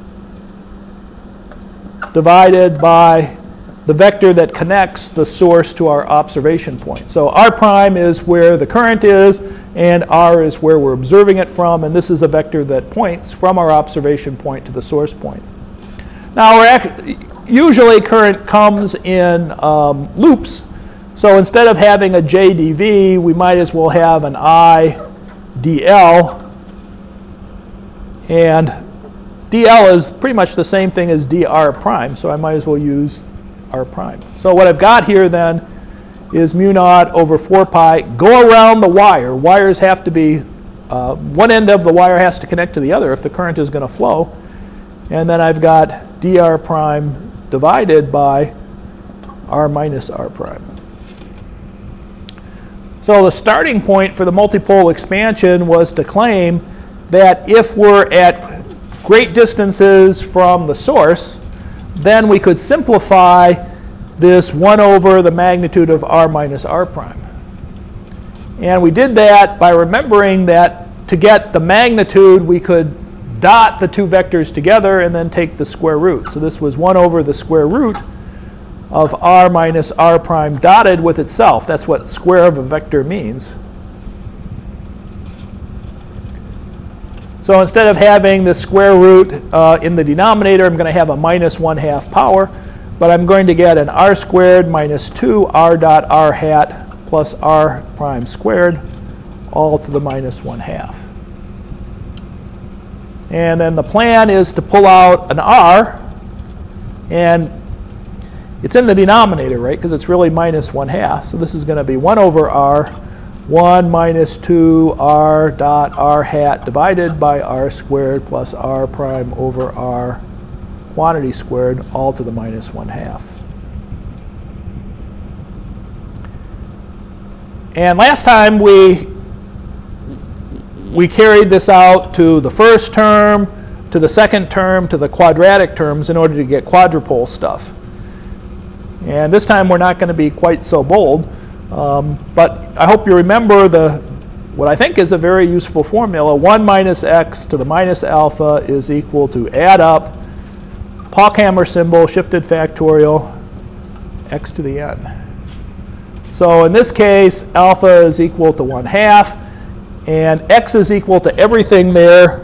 divided by the vector that connects the source to our observation point. So r prime is where the current is, and r is where we're observing it from, and this is a vector that points from our observation point to the source point. Now, usually current comes in loops, so instead of having a j dv, we might as well have an I dl, and dl is pretty much the same thing as dr prime, so I might as well use r prime. So what I've got here then is mu naught over 4 pi. Go around the wire. Wires have to be, one end of the wire has to connect to the other if the current is going to flow. And then I've got dr prime divided by r minus r prime. So the starting point for the multipole expansion was to claim that if we're at great distances from the source, then we could simplify this 1 over the magnitude of r minus r prime. And we did that by remembering that to get the magnitude, we could dot the two vectors together and then take the square root. So this was 1 over the square root of r minus r prime dotted with itself. That's what square of a vector means. So instead of having the square root in the denominator, I'm going to have a minus 1/2 power, but I'm going to get an r squared minus 2 r dot r hat plus r prime squared, all to the minus 1/2. And then the plan is to pull out an r, and it's in the denominator, right, because it's really minus 1/2. So this is going to be 1 over r, 1 minus 2 r dot r hat divided by r squared plus r prime over r quantity squared, all to the minus 1/2. And last time we we carried this out to the first term, to the second term, to the quadratic terms in order to get quadrupole stuff. And this time we're not going to be quite so bold, but I hope you remember what I think is a very useful formula. 1 minus x to the minus alpha is equal to add up, Pockhammer symbol, shifted factorial, x to the n. So in this case, alpha is equal to 1/2, and x is equal to everything there.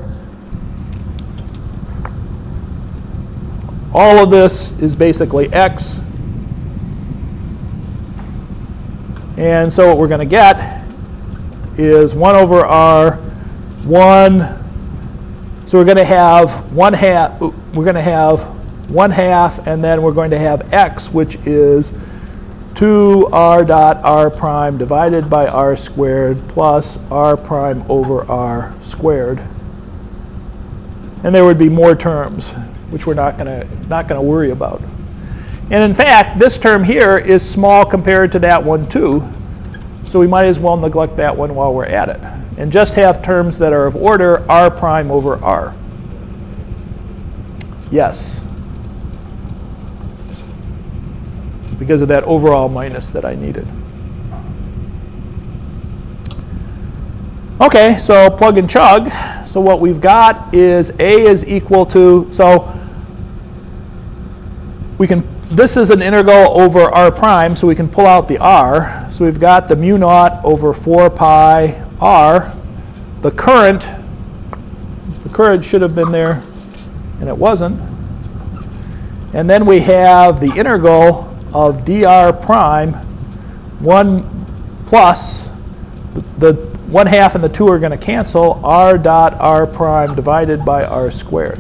All of this is basically x. And so what we're going to get is 1 over r, 1. So we're going to have 1/2. We're going to have 1/2, and then we're going to have x, which is 2r dot r prime divided by r squared plus r prime over r squared. And there would be more terms, which we're not going to worry about. And in fact, this term here is small compared to that one too, so we might as well neglect that one while we're at it, and just have terms that are of order r prime over r. Yes? Because of that overall minus that I needed. Okay, so plug and chug. So what we've got is a is equal to, so we can, this is an integral over r prime, so we can pull out the r. So we've got the mu naught over 4 pi r. The current should have been there, and it wasn't. And then we have the integral of dr prime, 1 plus, the 1/2 and the 2 are going to cancel, r dot r prime divided by r squared.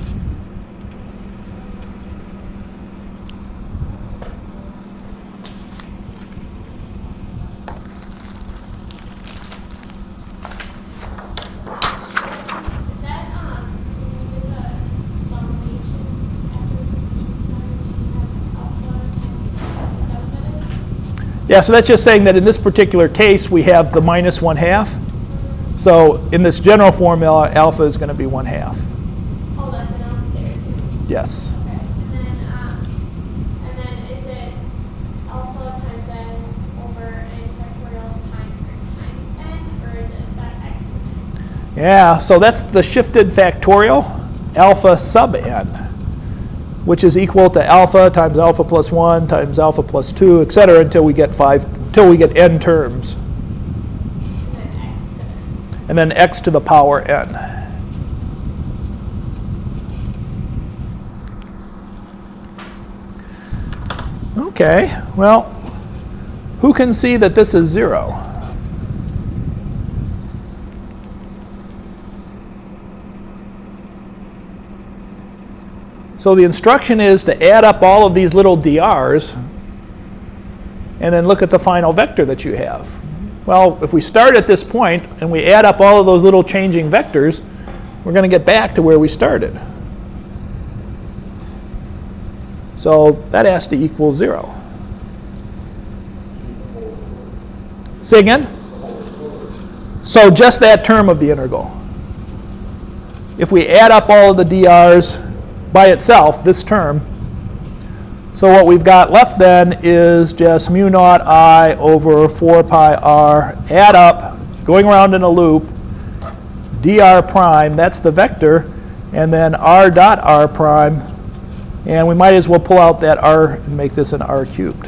Yeah, so that's just saying that in this particular case, we have the minus 1/2. So in this general formula, alpha is going to be 1/2. Oh, that's an alpha there too. Yes. Okay, and then is it alpha times n over n factorial times n, or is it that x? Yeah, so that's the shifted factorial, alpha sub n, which is equal to alpha times alpha plus 1 times alpha plus 2, etc., until we get n terms. And then x to the power n. Okay, well, who can see that this is 0? So the instruction is to add up all of these little dr's and then look at the final vector that you have. Well, if we start at this point and we add up all of those little changing vectors, we're going to get back to where we started. So that has to equal 0. Say again? So just that term of the integral. If we add up all of the dr's by itself, this term, so what we've got left then is just mu naught I over 4 pi r, add up, going around in a loop, dr prime, that's the vector, and then r dot r prime, and we might as well pull out that r and make this an r cubed.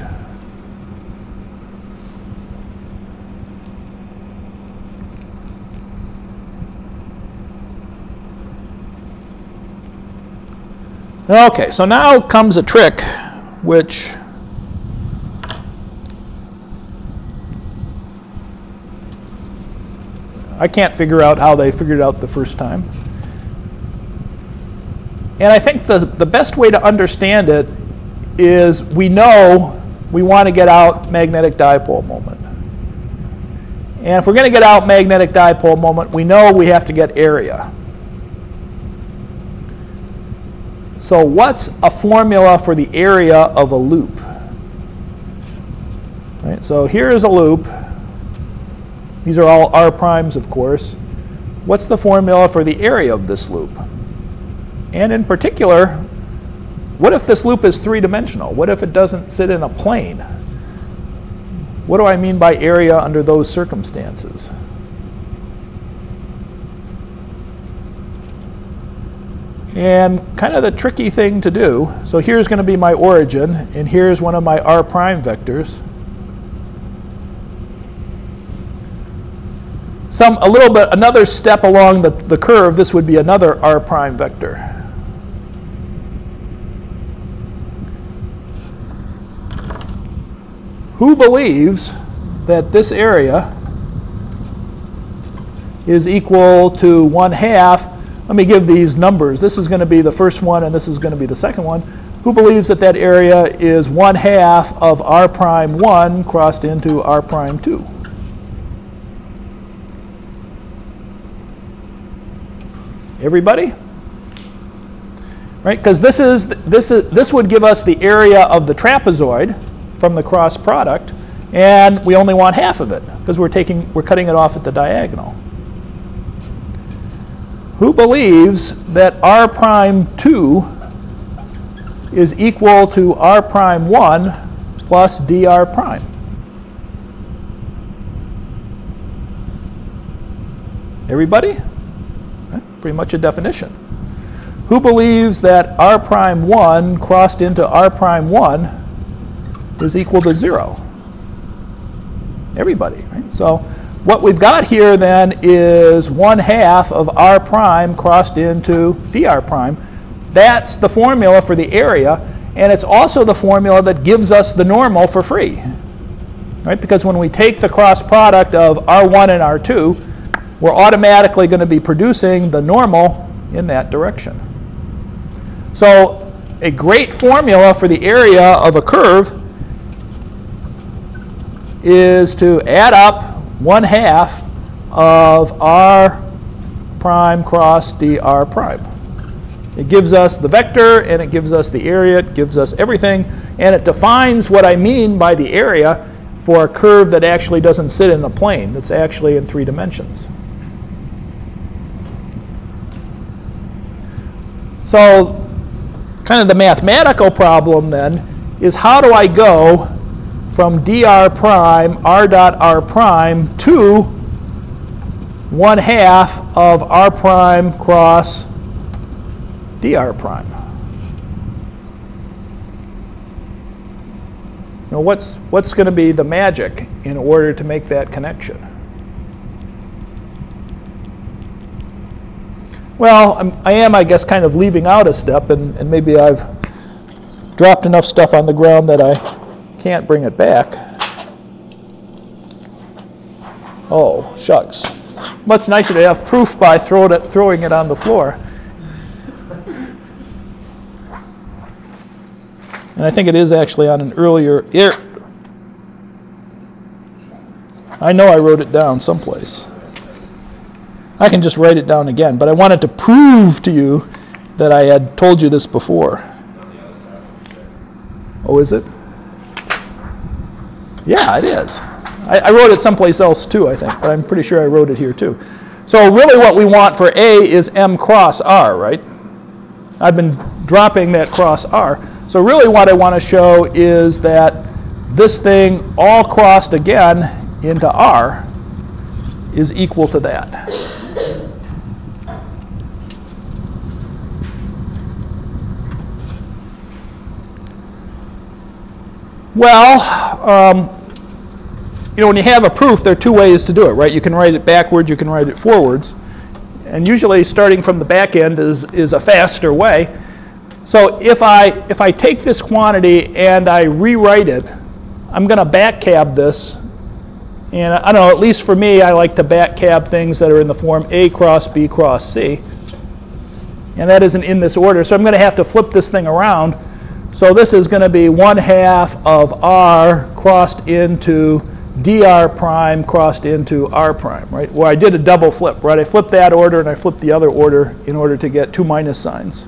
Okay, so now comes a trick which I can't figure out how they figured it out the first time. And I think the best way to understand it is we know we want to get out magnetic dipole moment. And if we're going to get out magnetic dipole moment, we know we have to get area. So what's a formula for the area of a loop? Right, so here is a loop. These are all r primes, of course. what's the formula for the area of this loop? And in particular, what if this loop is three-dimensional? What if it doesn't sit in a plane? What do I mean by area under those circumstances? And kind of the tricky thing to do, so here's going to be my origin, and here's one of my r prime vectors. Another step along the curve, this would be another r prime vector. Who believes that this area is equal to 1/2? Let me give these numbers. This is going to be the first one, and this is going to be the second one. Who believes that that area is 1/2 of r prime 1 crossed into r prime 2? Everybody? Right? Because this would give us the area of the trapezoid from the cross product, and we only want half of it because we're cutting it off at the diagonal. Who believes that r prime 2 is equal to r prime 1 plus dr prime? Everybody? Pretty much a definition. Who believes that r prime 1 crossed into r prime 1 is equal to 0? Everybody, right? So what we've got here then is 1/2 of r prime crossed into dr prime. That's the formula for the area, and it's also the formula that gives us the normal for free. Right? Because when we take the cross product of r1 and r2, we're automatically going to be producing the normal in that direction. So a great formula for the area of a curve is to add up 1/2 of r prime cross dr prime. It gives us the vector, and it gives us the area, it gives us everything, and it defines what I mean by the area for a curve that actually doesn't sit in a plane, that's actually in 3 dimensions. So kind of the mathematical problem then is, how do I go from dr prime, r dot r prime, to 1/2 of r prime cross dr prime? You know, what's going to be the magic in order to make that connection? Well, I guess, kind of leaving out a step, and maybe I've dropped enough stuff on the ground that I can't bring it back. Oh, shucks. Much nicer to have proof by throwing it on the floor. And I think it is actually on an earlier... I know I wrote it down someplace. I can just write it down again, but I wanted to prove to you that I had told you this before. Oh, is it? Yeah, it is. I wrote it someplace else too, I think, but I'm pretty sure I wrote it here too. So really what we want for A is m cross r, right? I've been dropping that cross r. So really what I want to show is that this thing all crossed again into r is equal to that. Well, when you have a proof, there are 2 ways to do it, right? You can write it backwards, you can write it forwards. And usually starting from the back end is a faster way. So if I take this quantity and I rewrite it, I'm going to back cab this. And I don't know, at least for me, I like to back cab things that are in the form A cross B cross C. And that isn't in this order, so I'm going to have to flip this thing around. So this is going to be 1/2 of r crossed into dr prime crossed into r prime, right? Well, I did a double flip, right? I flipped that order and I flipped the other order in order to get 2 minus signs.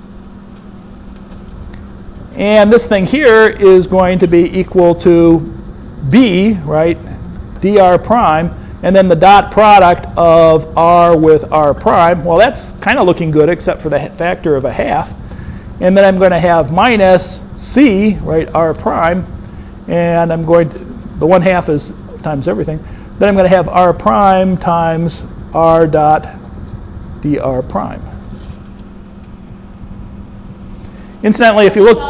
And this thing here is going to be equal to b, right? dr prime and then the dot product of r with r prime. Well, that's kind of looking good except for the factor of a half. And then I'm going to have minus c, right, r prime, and I'm going to, the 1/2 is times everything. Then I'm going to have r prime times r dot dr prime. Incidentally, if you look,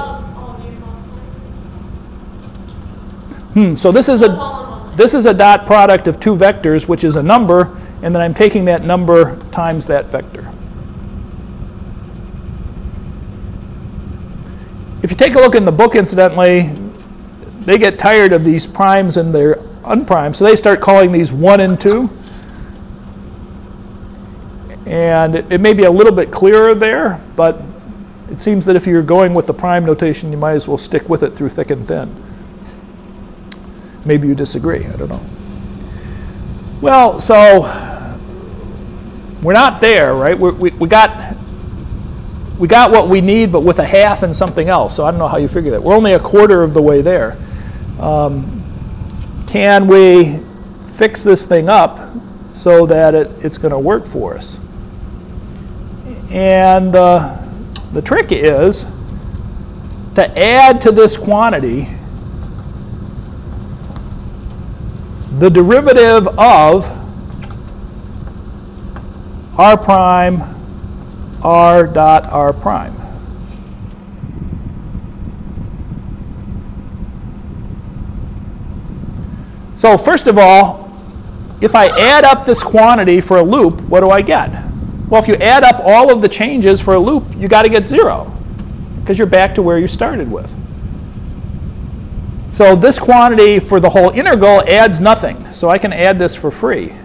so this is a dot product of two vectors, which is a number, and then I'm taking that number times that vector. If you take a look in the book, incidentally, they get tired of these primes and they're unprimed, so they start calling these 1 and 2. And it may be a little bit clearer there, but it seems that if you're going with the prime notation, you might as well stick with it through thick and thin. Maybe you disagree, I don't know. Well, so we're not there, right? We got what we need, but with a half and something else. So I don't know how you figure that. We're only a quarter of the way there. Can we fix this thing up so that it's going to work for us? And the trick is to add to this quantity the derivative of r prime r dot r prime. So first of all, if I add up this quantity for a loop, what do I get? Well, if you add up all of the changes for a loop, you got to get 0, because you're back to where you started with. So this quantity for the whole integral adds nothing, so I can add this for free.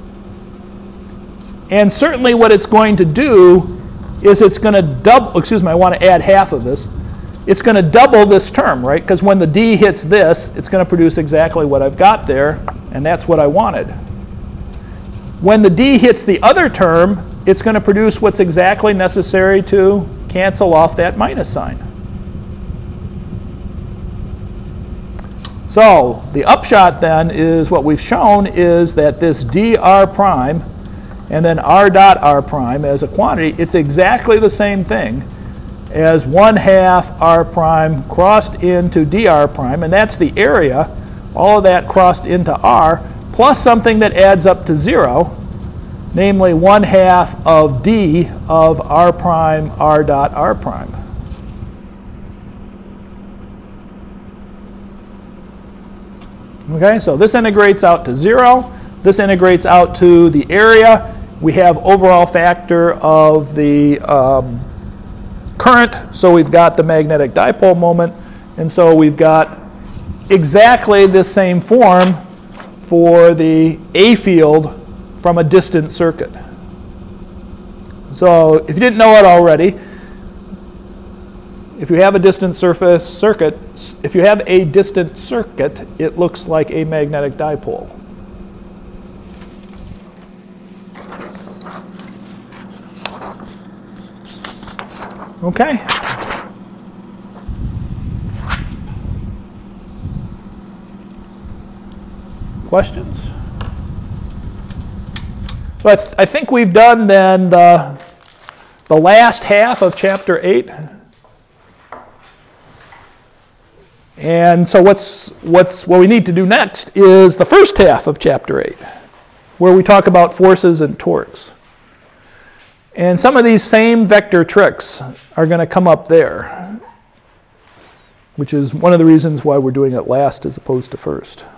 And certainly what it's going to do is it's going to double, excuse me, I want to add half of this. It's going to double this term, right? Because when the d hits this, it's going to produce exactly what I've got there, and that's what I wanted. When the d hits the other term, it's going to produce what's exactly necessary to cancel off that minus sign. So the upshot then is what we've shown is that this dr prime and then r dot r prime as a quantity, it's exactly the same thing as 1/2 r prime crossed into dr prime, and that's the area, all of that crossed into r, plus something that adds up to 0, namely 1/2 of d of r prime r dot r prime. Okay, so this integrates out to 0. This integrates out to the area. We have overall factor of the current, so we've got the magnetic dipole moment, and so we've got exactly this same form for the A field from a distant circuit. So if you didn't know it already, if you have a distant circuit, it looks like a magnetic dipole. Okay. Questions? So I think we've done then the last half of chapter 8. And so what we need to do next is the first half of chapter 8, where we talk about forces and torques. And some of these same vector tricks are going to come up there, which is one of the reasons why we're doing it last as opposed to first.